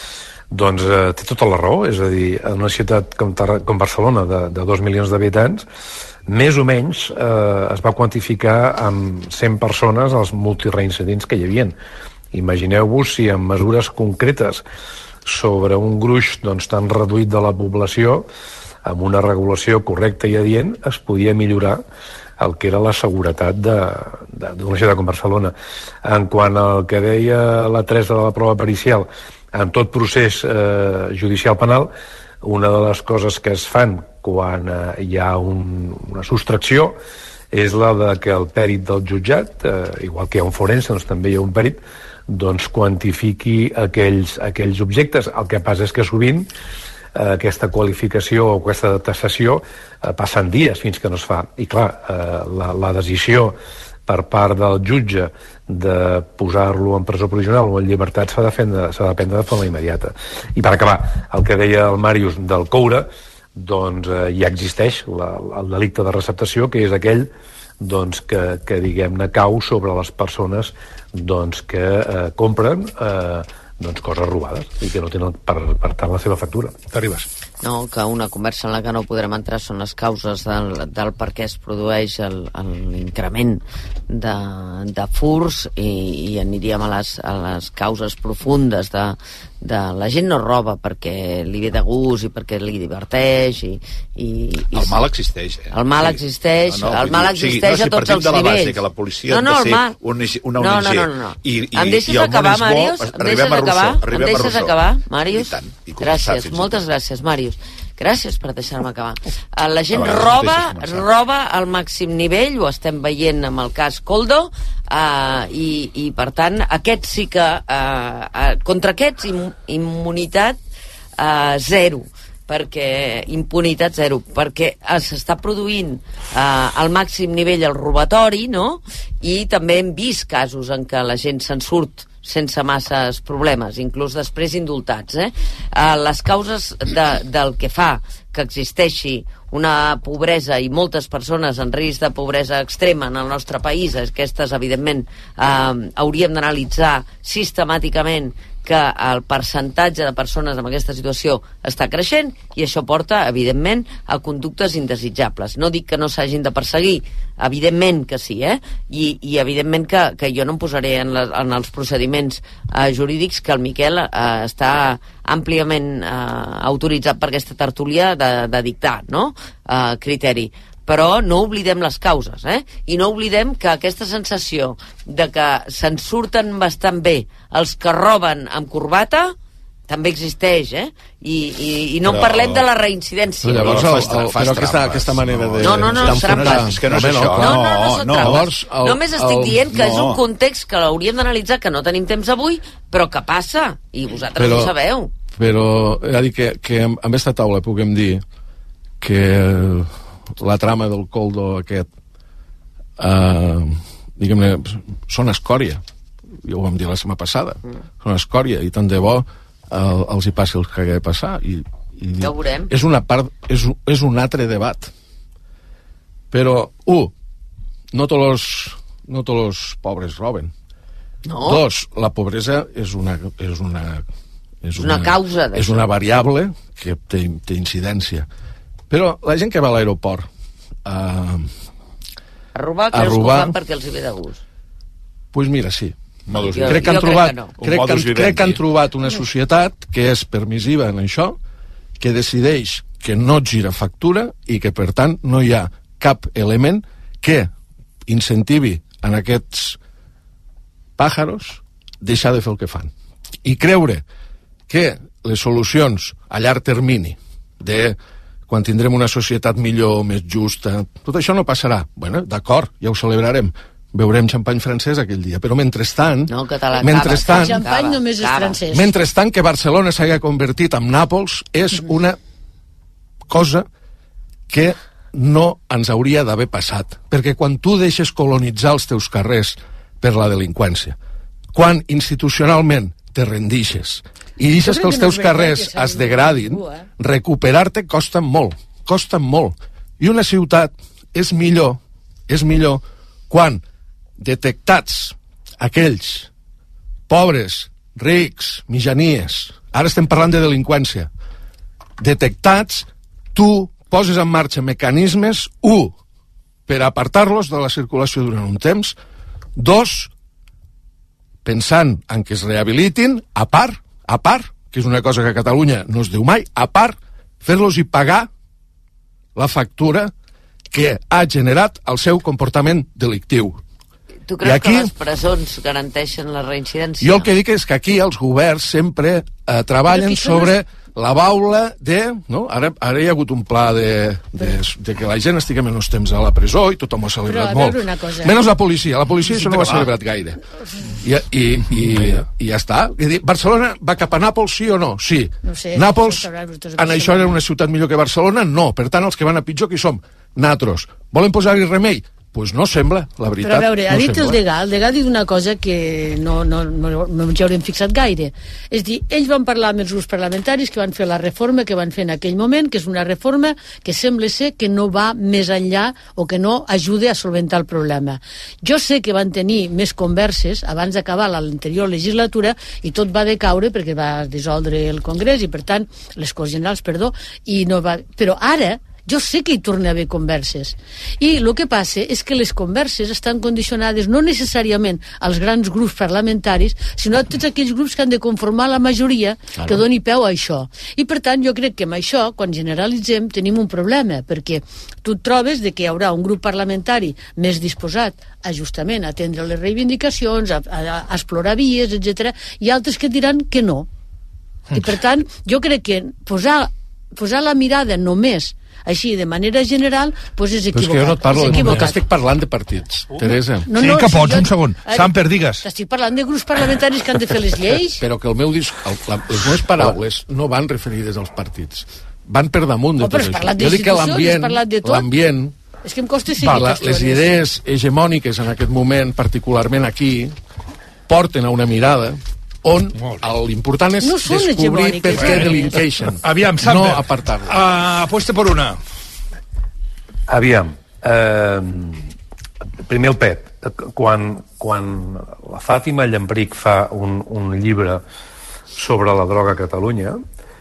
Doncs té tota la raó, és a dir, en una ciutat com Barcelona, de 2 milions d'habitants, més o menys es va quantificar amb 100 persones els multireincidents que hi havia. Imagineu-vos si amb mesures concretes sobre un gruix tan reduït de la població, amb una regulació correcta i adient, es podia millorar el que era la seguretat d'una ciutat com Barcelona. En quant al que deia la Teresa de la prova pericial, en tot procés judicial penal, una de les coses que es fan quan hi ha una sostracció és la de que el pèrit del jutjat, igual que hi ha un forense, també hi ha un pèrit, quantifiqui aquells objectes. El que passa és que sovint aquesta qualificació o aquesta tassació passen dies fins que no es fa. I clar, la decisió per part del jutge de posar-lo en presó provisional o en llibertat s'ha de prendre de forma immediata. I per acabar, el que deia el Màrius del coure, doncs ja existeix el delicte de receptació, que és aquell que diguem-ne cau sobre les persones que compren coses robades i que no tenen per tant la seva factura. T'arribes. No, que una conversa en la que no podrem entrar són les causes del per què es produeix l'increment de furs i aniríem a les causes profundes de la gent no roba perquè li ve de gust i perquè li diverteix i el mal existeix, el mal existeix a tots els nivells. Que la policia ha de ser una ONG i el món és bo, arribem a Rousseau. Em deixes acabar, Màrius? Gràcies, moltes gràcies, Màrius. Gràcies per deixar-me acabar. La gent roba al màxim nivell, ho estem veient amb el cas Koldo, i per tant, aquests sí que contra aquests immunitat zero, perquè impunitat zero, perquè s'està produint al màxim nivell el robatori, no? I també hem vist casos en què la gent se'n surt sense masses problemes, inclús després indultats. Les causes del que fa que existeixi una pobresa i moltes persones en risc de pobresa extrema en el nostre país, aquestes evidentment hauríem d'analitzar sistemàticament que el percentatge de persones en aquesta situació està creixent i això porta, evidentment, a conductes indesitjables. No dic que no s'hagin de perseguir, evidentment que sí, i evidentment que jo no em posaré en els procediments jurídics que el Miquel està àmpliament autoritzat per aquesta tertúlia de dictar, no? Criteri. Però no oblidem les causes, i no oblidem que aquesta sensació de que se'n surten bastant bé els que roben amb corbata també existeix, i no parlem de la reincidència. Però llavors aquesta manera de... No, trampes. És que no és això. No, trampes. Només estic dient que és un context que l'hauríem d'analitzar, que no tenim temps avui, però que passa, i vosaltres ho sabeu. Però he de dir que amb aquesta taula puguem dir que la trama del Koldo aquest diguem-ne, són escòria, ja ho vam dir la setmana passada, són escòria, i tant de bo els hi passi el que hagi de passar, i ja ho veurem. És una part, és un altre debat, però no tots els pobres roben. No. 2, la pobresa és una causa és una variable que té incidència. Però la gent que va a l'aeroport a robar, creus que ho fan perquè els hi ve de gust? Doncs mira, sí. Crec que han trobat una societat que és permissiva en això, que decideix que no gira factura i que, per tant, no hi ha cap element que incentivi en aquests pàjaros deixar de fer el que fan. I creure que les solucions a llarg termini de quan tindrem una societat millor, més justa, tot això no passarà. Bueno, d'acord, ja ho celebrarem. Beurem xampany francès aquell dia, però mentrestant... No, mentrestant, el xampany només és francès. Mentrestant que Barcelona s'hagi convertit en Nàpols és una cosa que no ens hauria d'haver passat. Perquè quan tu deixes colonitzar els teus carrers per la delinqüència, quan institucionalment te rendixes i deixes que els teus carrers es degradin, recuperar-te costa molt. I una ciutat és millor quan detectats aquells pobres, rics, mitjanies, Ara estem parlant de delinqüència. Detectats, tu poses en marxa mecanismes, 1, per apartar-los de la circulació durant un temps, 2, pensant en que es rehabilitin, a part, que és una cosa que a Catalunya no es diu mai, a part, fer-los-hi pagar la factura que ha generat el seu comportament delictiu. Tu creus que les presons garanteixen la reincidència? Jo el que dic és que aquí els governs sempre treballen sobre la baula de... No? Ara hi ha hagut un pla de que la gent estigui menys temps a la presó i tothom ho ha celebrat molt. Menys la policia això no ho ha celebrat gaire. I ja està. Barcelona va cap a Nàpols, sí o no? Sí. Nàpols, en això era una ciutat millor que Barcelona? No. Per tant, els que van a pitjor, qui som? Natros. Volen posar-hi remei? Pues no sembla, la veritat. Però a veure, ha dit el Degà ha dit una cosa que no ens haurem fixat gaire. És dir, ells van parlar amb els grups parlamentaris que van fer la reforma que van fer en aquell moment, que és una reforma que sembla ser que no va més enllà o que no ajuda a solventar el problema. Jo sé que van tenir més converses abans d'acabar l'anterior legislatura i tot va decaure perquè va dissoldre el Congrés i, per tant, les Corts Generals, i no va... Però ara jo sé que hi torna a haver converses. I el que passa és que les converses estan condicionades no necessàriament als grans grups parlamentaris, sinó a tots aquells grups que han de conformar la majoria que doni peu a això. I, per tant, jo crec que amb això, quan generalitzem, tenim un problema, perquè tu et trobes que hi haurà un grup parlamentari més disposat a justament a atendre les reivindicacions, a explorar vies, etc., i altres que diran que no. I, per tant, jo crec que posar la mirada només així, de manera general, doncs és equivocat. Però és que jo no et parlo, t'estic parlant de partits, Teresa. Sí, que pots, un segon. Samper, digues. T'estic parlant de grups parlamentaris que han de fer les lleis. Però que les meves paraules no van referides als partits. Van per damunt de tot això. Jo dic que l'ambient... És que em costa seguir les idees hegemòniques en aquest moment, particularment aquí, porten a una mirada on l'important és descobrir per què delinqueixen. Aviam, Samper. No apartar-los. Apuesta per una. Aviam. Primer el Pep. Quan la Fàtima Llambric fa un llibre sobre la droga a Catalunya,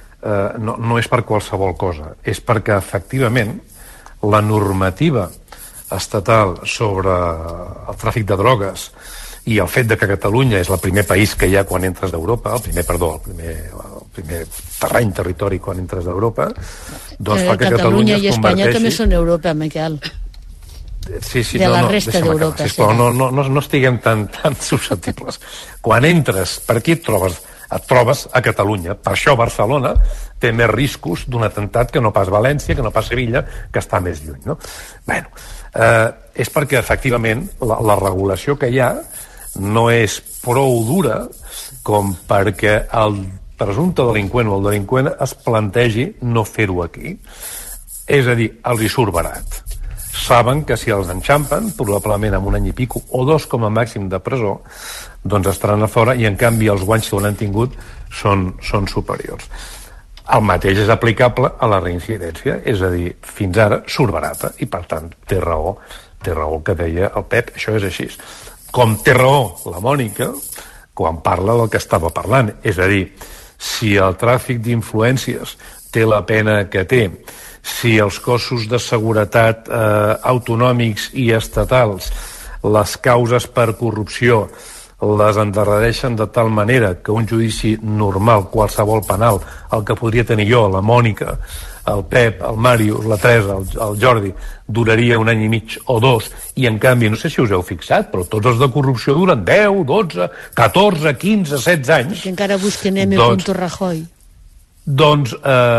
no és per qualsevol cosa. És perquè, efectivament, la normativa estatal sobre el tràfic de drogues i el fet de que Catalunya és el primer país que hi ha quan entres d'Europa, el primer territori quan entres d'Europa, doncs fa que Catalunya i Espanya també són Europa, Miquel. Sí, de la resta d'Europa. No estiguem tan susceptibles. Quan entres per aquí et trobes a Catalunya. Per això Barcelona té més riscos d'un atemptat que no pas València, que no pas Sevilla, que està més lluny, no? Bueno, és perquè efectivament la regulació que hi ha no és prou dura com perquè el presumpte delinqüent o el delinqüent es plantegi no fer-ho aquí. És a dir, els hi surt barat. Saben que si els enxampen, probablement amb un any i pico o 2 com a màxim de presó, doncs estaran a fora i en canvi els guanys que han tingut són superiors. El mateix és aplicable a la reincidència, és a dir, fins ara surt barata i per tant té raó que deia el Pep, això és així. Com té raó la Mònica quan parla del que estava parlant, és a dir, si el tràfic d'influències té la pena que té, si els cossos de seguretat autonòmics i estatals, les causes per corrupció les endarrereixen de tal manera que un judici normal, qualsevol penal, el que podria tenir jo, la Mònica, el Pep, el Màrius, la Teresa, el Jordi, duraria un any i mig o 2, i en canvi, no sé si us heu fixat, però tots els de corrupció duren 10, 12, 14, 15, 16 anys. Que encara busquen Rajoy. Doncs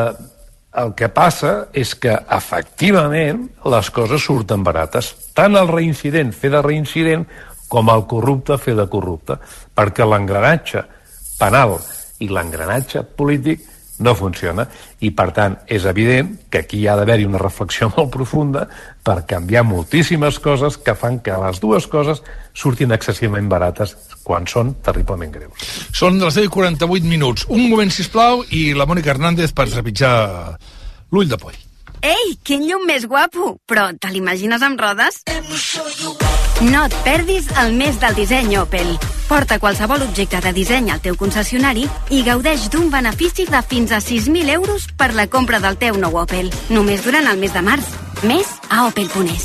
el que passa és que, efectivament, les coses surten barates. Tant el reincident fer de reincident com el corrupte fer de corrupte, perquè l'engranatge penal i l'engranatge polític no funciona, i per tant és evident que aquí hi ha d'haver-hi una reflexió molt profunda per canviar moltíssimes coses que fan que les dues coses surtin excessivament barates quan són terriblement greus. Són les 10:48 minuts. Un moment, sisplau, i la Mònica Hernández per trepitjar l'ull de poll. Ei, quin llum més guapo! Però te l'imagines amb rodes? No et perdis el mes del disseny Opel. Porta qualsevol objecte de disseny al teu concessionari i gaudeix d'un benefici de fins a 6.000 euros per la compra del teu nou Opel. Només durant el mes de març. Més a Opel.es.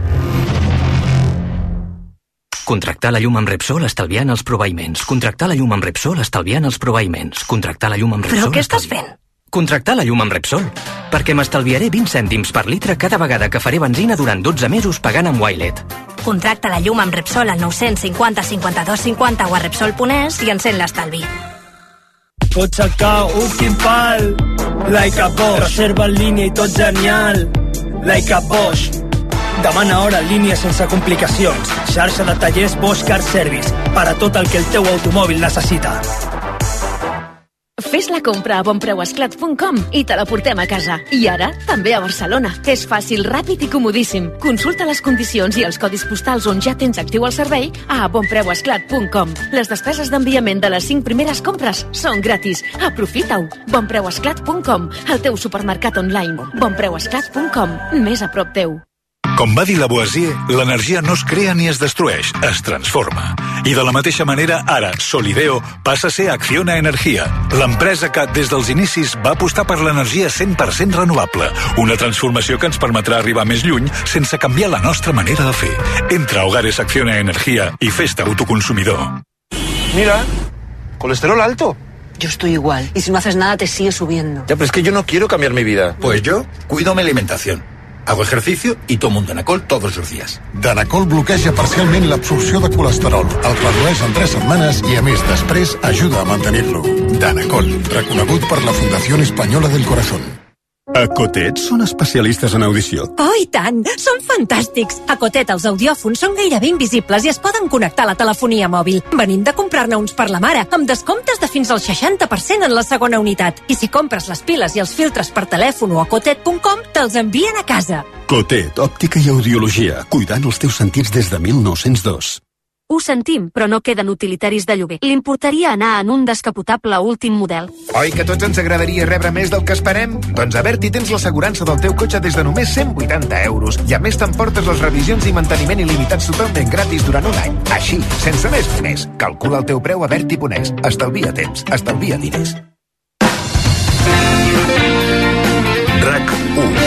Contractar la llum amb Repsol estalviant els proveïments. Contractar la llum amb Repsol estalviant els proveïments. Contractar la llum amb Repsol... Però què estàs fent? Contractar la llum amb Repsol. Perquè m'estalviaré 20 cèntims per litre cada vegada que faré benzina durant 12 mesos pagant amb Wilet. Contracta la llum amb Repsol al 950 52 50 o a Repsol.es i encén l'estalvi. Pots sacar un quin pal, like a Bosch. Reserva en línia i tot genial, like a Bosch. Demana hora en línia sense complicacions. Xarxa de tallers Bosch Car Service per a tot el que el teu automòbil necessita. Fes la compra a bonpreuesclat.com i te la portem a casa. I ara, també a Barcelona. És fàcil, ràpid i comodíssim. Consulta les condicions i els codis postals on ja tens actiu el servei a bonpreuesclat.com. Les despeses d'enviament de les 5 primeres compres són gratis. Aprofita-ho. bonpreuesclat.com, el teu supermercat online. bonpreuesclat.com, més a prop teu. Com va dir Lavoisier, l'energia no es crea ni es destrueix, es transforma. I de la mateixa manera, ara, Solideo passa a ser Acciona Energia, l'empresa que, des dels inicis, va apostar per l'energia 100% renovable, una transformació que ens permetrà arribar més lluny sense canviar la nostra manera de fer. Entra a Hogares Acciona Energia y festa autoconsumidor. Mira, colesterol alto. Yo estoy igual, y si no haces nada te sigue subiendo. Ya, pero es que yo no quiero cambiar mi vida. Pues yo cuido mi alimentación. Hago ejercicio y tomo un Danacol todos los días. Danacol bloqueja parcialment l'absorció de colesterol, el redueix en 3 setmanes i, a més, després ajuda a mantenir-lo. Danacol, reconegut per la Fundació Espanyola del Corazón. A Cotet són especialistes en audició. Oh, i tant! Són fantàstics! A Cotet els audiòfons són gairebé invisibles i es poden connectar a la telefonia mòbil. Venim de comprar-ne uns per la mare, amb descomptes de fins al 60% en la segona unitat. I si compres les piles i els filtres per telèfon o a cotet.com, te'ls envien a casa. Cotet, òptica i audiologia, cuidant els teus sentits des de 1902. Ho sentim, però no queden utilitaris de lloguer. L'importaria anar en un descapotable últim model. Oi que a tots ens agradaria rebre més del que esperem? Doncs a Berti tens l'assegurança del teu cotxe des de només 180 euros. I a més t'emportes les revisions i manteniment il·limitats totalment gratis durant un any. Així, sense més diners. Calcula el teu preu a Berti.es. Estalvia temps, estalvia diners. RAC 1.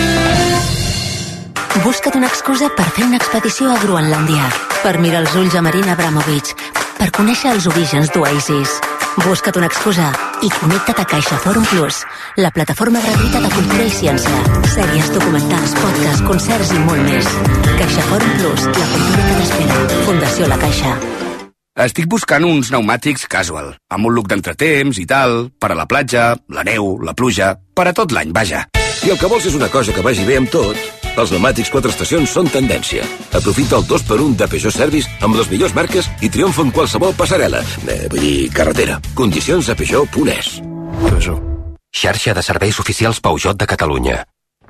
Busca't una excusa per fer una expedició a Groenlàndia, per mirar els ulls a Marina Abramovic, per conèixer els orígens d'Oasis. Busca't una excusa i connecta't a CaixaForum Plus, la plataforma gratuïta de cultura i ciència, sèries, documentals, podcasts, concerts i molt més. CaixaForum Plus, la cultura que t'espera. Fundació La Caixa. Estic buscant uns pneumàtics casual, amb un look d'entretemps i tal, per a la platja, la neu, la pluja, per a tot l'any, vaja. Si el que vols és una cosa que vagi bé amb tot, els pneumàtics 4 estacions són tendència. Aprofita el 2x1 de Peugeot Service amb les millors marques i triomfa en qualsevol passarel·la. Vull dir, carretera. Condicions a Peugeot.es. Peugeot. Xarxa de serveis oficials Peugeot de Catalunya.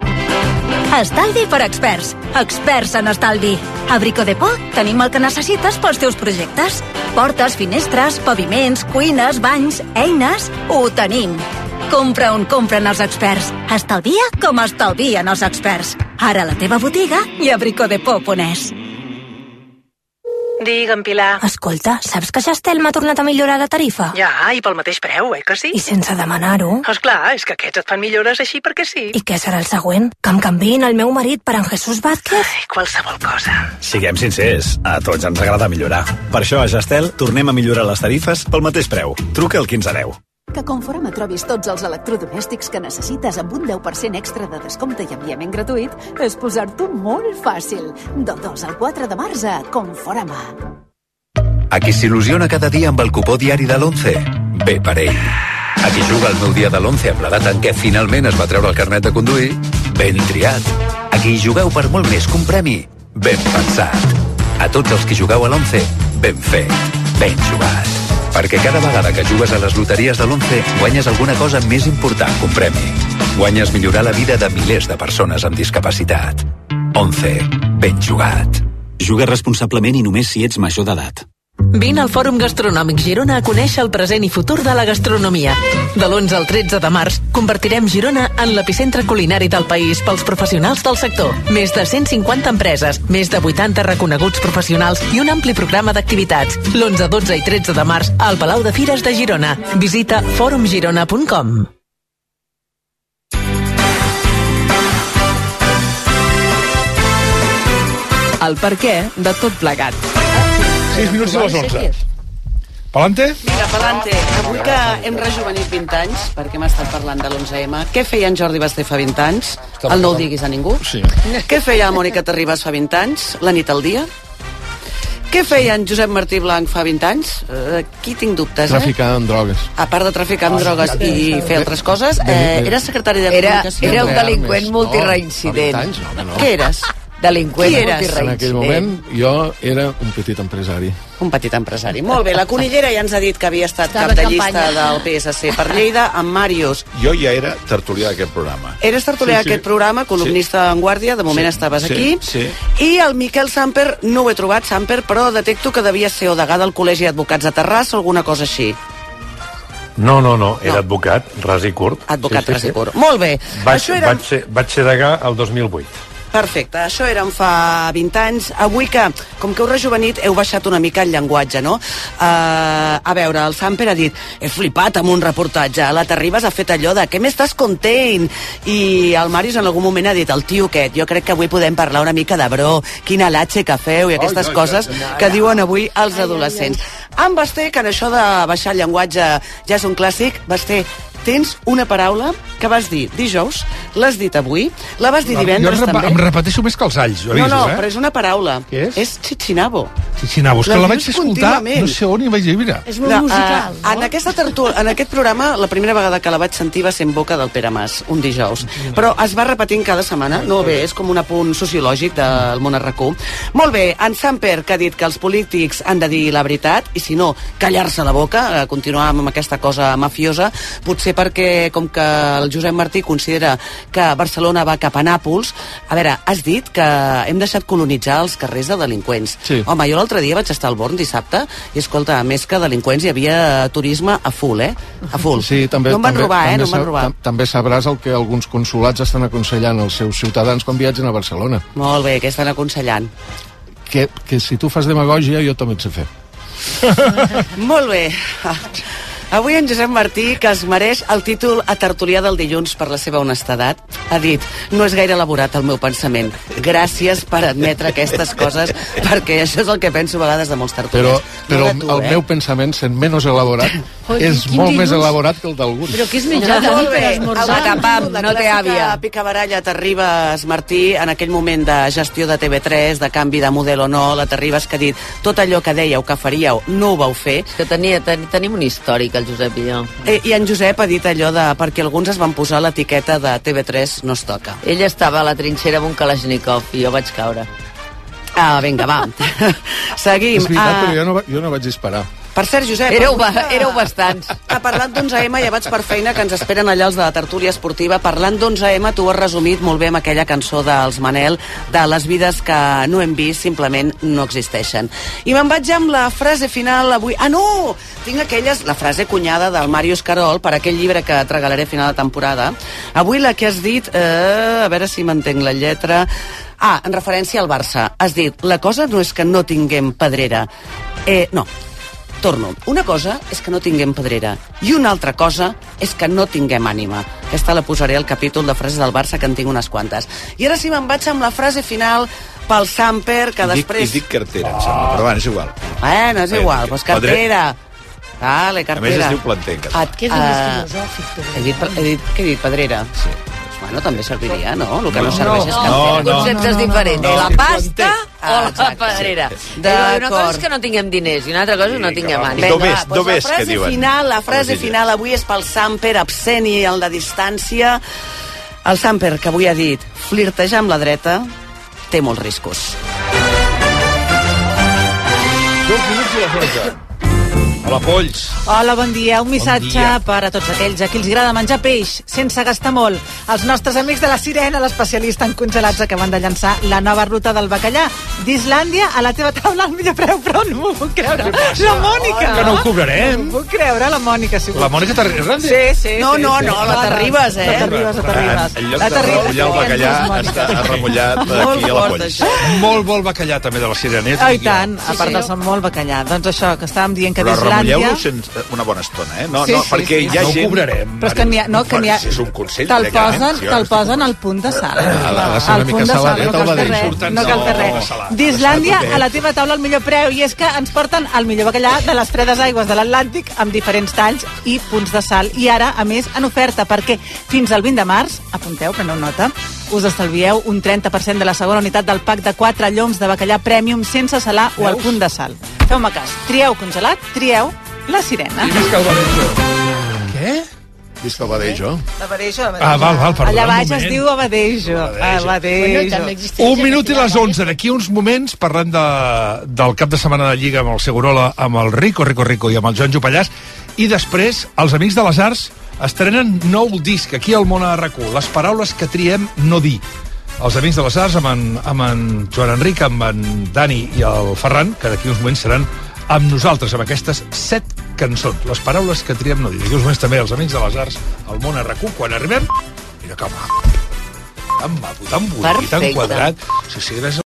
Estalvi per experts. Experts en estalvi. A Brico Depot tenim el que necessites pels teus projectes. Portes, finestres, paviments, cuines, banys, eines... Ho tenim. Compra on compren els experts. Estalvia com estalvien els experts. Ara a la teva botiga i a bricodepot.es. Digue'm, Pilar. Escolta, saps que Gestel m'ha tornat a millorar la tarifa? Ja, i pel mateix preu, que sí? I sense demanar-ho. Esclar, és que aquests et fan millores així perquè sí. I què serà el següent? Que em canviïn el meu marit per en Jesús Vázquez? Ai, qualsevol cosa. Siguem sincers, a tots ens agrada millorar. Per això a Gestel tornem a millorar les tarifes pel mateix preu. Truca al 1510. Que Conforama trobis tots els electrodomèstics que necessites amb un 10% extra de descompte i enviament gratuït és posar-t'ho molt fàcil. Del 2 al 4 de març a Conforama. A qui s'il·lusiona cada dia amb el cupó diari de l'11? Bé per ell. A qui juga el meu dia de l'11 amb la data en què finalment es va treure el carnet de conduir? Ben triat. A qui jugueu per molt més que un premi? Ben pensat. A tots els que jugueu a l'11, ben fet. Ben jugat. Perquè cada vegada que jugues a les loteries de l'11 guanyes alguna cosa més important que un premi. Guanyes millorar la vida de milers de persones amb discapacitat. 11. Ben jugat. Juga responsablement i només si ets major d'edat. Vine al Fòrum Gastronòmic Girona a conèixer el present i futur de la gastronomia. De l'11 al 13 de març convertirem Girona en l'epicentre culinari del país pels professionals del sector. Més de 150 empreses, més de 80 reconeguts professionals i un ampli programa d'activitats. L'11, 12 i 13 de març al Palau de Fires de Girona. Visita forumgirona.com. El perquè de tot plegat. 6 minuts a les 11. Palante? Vinga, Palante. Avui que hem rejuvenit 20 anys, perquè hem estat parlant de l'11M, què feia en Jordi Basté fa 20 anys? El no ho diguis a ningú. Sí. Què feia la Mònica Terribas fa 20 anys? La nit al dia? Què feia en Josep Martí Blanc fa 20 anys? Aquí tinc dubtes, Traficar amb drogues. A part de traficar amb drogues i fer altres coses, era secretari de comunicació. Era un delinqüent multireincident. Fa 20 anys, no. Què eres? Delinqüent multireincident. En aquell moment jo era un petit empresari. Un petit empresari. Molt bé, la Conillera ja ens ha dit que havia estat cap de llista del PSC per Lleida, amb Màrius. Jo ja era tertulià d'aquest programa. Eres tertulià d'aquest programa, columnista en Guàrdia, de moment estaves aquí. Sí. I el Miquel Samper, no ho he trobat, Samper, però detecto que devia ser o degà del Col·legi d'Advocats de Terrassa o alguna cosa així. No, era advocat, ras i curt. Advocat ras i curt. Molt bé. Vaig ser degà el 2008. Perfecte, això eren fa 20 anys. Avui que, com que heu rejuvenit, heu baixat una mica el llenguatge, no? A veure, el Samper ha dit he flipat amb un reportatge, la Terribas ha fet allò de què m'estàs content? I el Màrius en algun moment ha dit el tio aquest, jo crec que avui podem parlar una mica de bro, quina latxe que feu i aquestes coses que diuen avui els adolescents. En Basté, que en això de baixar el llenguatge ja és un clàssic, Basté, tens una paraula que vas dir dijous, l'has dit avui, la vas dir divendres també. Em repeteixo més que els alls, jo No, però és una paraula. Què és? És Chichinabo. Chichinabo, és que la vaig escoltar, no sé on i vaig dir, mira. És molt musical, no? En aquest programa, la primera vegada que la vaig sentir va ser en boca del Pere Mas, un dijous. Però es va repetint cada setmana, no bé, és com un apunt sociològic del món RQ. Molt bé, en Samper, que ha dit que els polítics han de dir la veritat, i si no, callar-se la boca, continuar amb aquesta cosa mafiosa, potser perquè, com que el Josep Martí considera que Barcelona va cap a Nàpols, a veure, has dit que hem deixat colonitzar els carrers de delinqüents. Sí. Home, jo l'altre dia vaig estar al Born dissabte i, escolta, més que delinqüents hi havia turisme a full, A full. Sí, també, no em van robar, no em van robar. També sabràs el que alguns consulats estan aconsellant als seus ciutadans quan viatgen a Barcelona. Molt bé, què estan aconsellant? Que si tu fas demagògia, jo també et sé fer. Molt bé. Avui en Josep Martí, que es mereix el títol a tertulià del dilluns per la seva honestedat, ha dit, no és gaire elaborat el meu pensament. Gràcies per admetre aquestes coses, perquè això és el que penso a vegades de molts tertulians. Però el meu pensament, sent menys elaborat, és molt més elaborat que el d'alguns. Però què és menjar de nit per esmorzar? No té àvia. La picabaralla Terribas Martí, en aquell moment de gestió de TV3, de canvi de model o no, la Terribas que ha dit tot allò que dèieu que faríeu, no ho vau fer. Que tenim un històric, el Josep i jo. I en Josep ha dit allò de perquè alguns es van posar l'etiqueta de TV3 no es toca. Ell estava a la trinxera amb un Kalashnikov i jo vaig caure. Vinga, va. Seguim. És veritat, però jo no vaig disparar. Per cert, Josep... Éreu bastants. Parlant d'11M, ja vaig per feina, que ens esperen allà els de la tertúlia esportiva. Parlant d'11M, tu ho has resumit molt bé amb aquella cançó dels Manel, de les vides que no hem vist, simplement no existeixen. I me'n vaig amb la frase final avui... no! Tinc la frase cunyada del Màrius Carol per aquell llibre que et regalaré a final de temporada. Avui la que has dit... a veure si m'entenc la lletra... en referència al Barça. Has dit, la cosa no és que no tinguem pedrera. No. Torno. Una cosa és que no tinguem pedrera i una altra cosa és que no tinguem ànima. Aquesta la posaré al capítol de frases del Barça, que en tinc unes quantes. I ara sí me'n vaig amb la frase final pel Samper, que després... I dic cartera, em sembla, però és igual. No és igual, doncs cartera. Vale, cartera. A més es diu planter. Què és el més filosòfic? Què he dit? Pedrera? Sí. Bueno, també serviria, no? El que no serveix és cartera. Són conceptes diferents. La pasta o la pedrera. Una cosa és que no tinguem diners i una altra cosa és que no tinguem ànima. Només, que diuen. La frase final avui és pel Samper, absent i el de distància. El Samper, que avui ha dit flirtejar amb la dreta té molts riscos. 2 minuts i les 11. Hola, Polls. Hola, bon dia. Un missatge per a tots aquells a qui els agrada menjar peix sense gastar molt. Els nostres amics de la Sirena, l'especialista en congelats, acaben de llançar la nova ruta del bacallà d'Islàndia a la teva taula al millor preu, però no m'ho puc creure. La Mònica! Que no ho cobrarem. No m'ho puc creure, la Mònica. Si la Mònica T'Arribas? Sí. No, la T'Arribas, La T'Arribas. En lloc de remullar el bacallà, està remullat aquí a la Polls. Molt bon bacallà, també, de la Sireneta. I tant, a part de ser molt bacallà. Doncs això, que estàvem dient que d'Islàndia... Però remulleu-lo una bona estona, No, perquè hi ha gent... No ho cobrarem. Però és que n'hi ha... És un consell. Te'l posen al punt de sal. Al punt de sal, no cal fer res. D'Islàndia a la teva taula al millor preu, i és que ens porten el millor bacallà de les fredes aigües de l'Atlàntic amb diferents talls i punts de sal. I ara, a més, en oferta, perquè fins al 20 de març, apunteu, preneu nota, us estalvieu un 30% de la segona unitat del pack de 4 lloms de bacallà premium sense salar o al punt de sal. Feu-me cas, trieu congelat, trieu la Sirena. I visca el Badejo. Què? Visca el Badejo. Abadejo. Val, perdó. Allà baix es diu Abadejo. Un minut i les 11. D'aquí uns moments parlem del cap de setmana de Lliga amb el Segurola, amb el Rico i amb el Joan Jopallàs. I després, els Amics de les Arts estrenen nou disc aquí al Món a RAC1. Les paraules que triem no dir. Els Amics de les Arts amb en Joan Enric, amb en Dani i el Ferran, que d'aquí uns moments seran amb nosaltres, amb aquestes 7 cançons. Les paraules que triem no dir. D'aquí uns moments també els Amics de les Arts al Món a RAC1. Quan arribem, mira que maco. Tan maco, tan bonic, tan quadrat. Sí,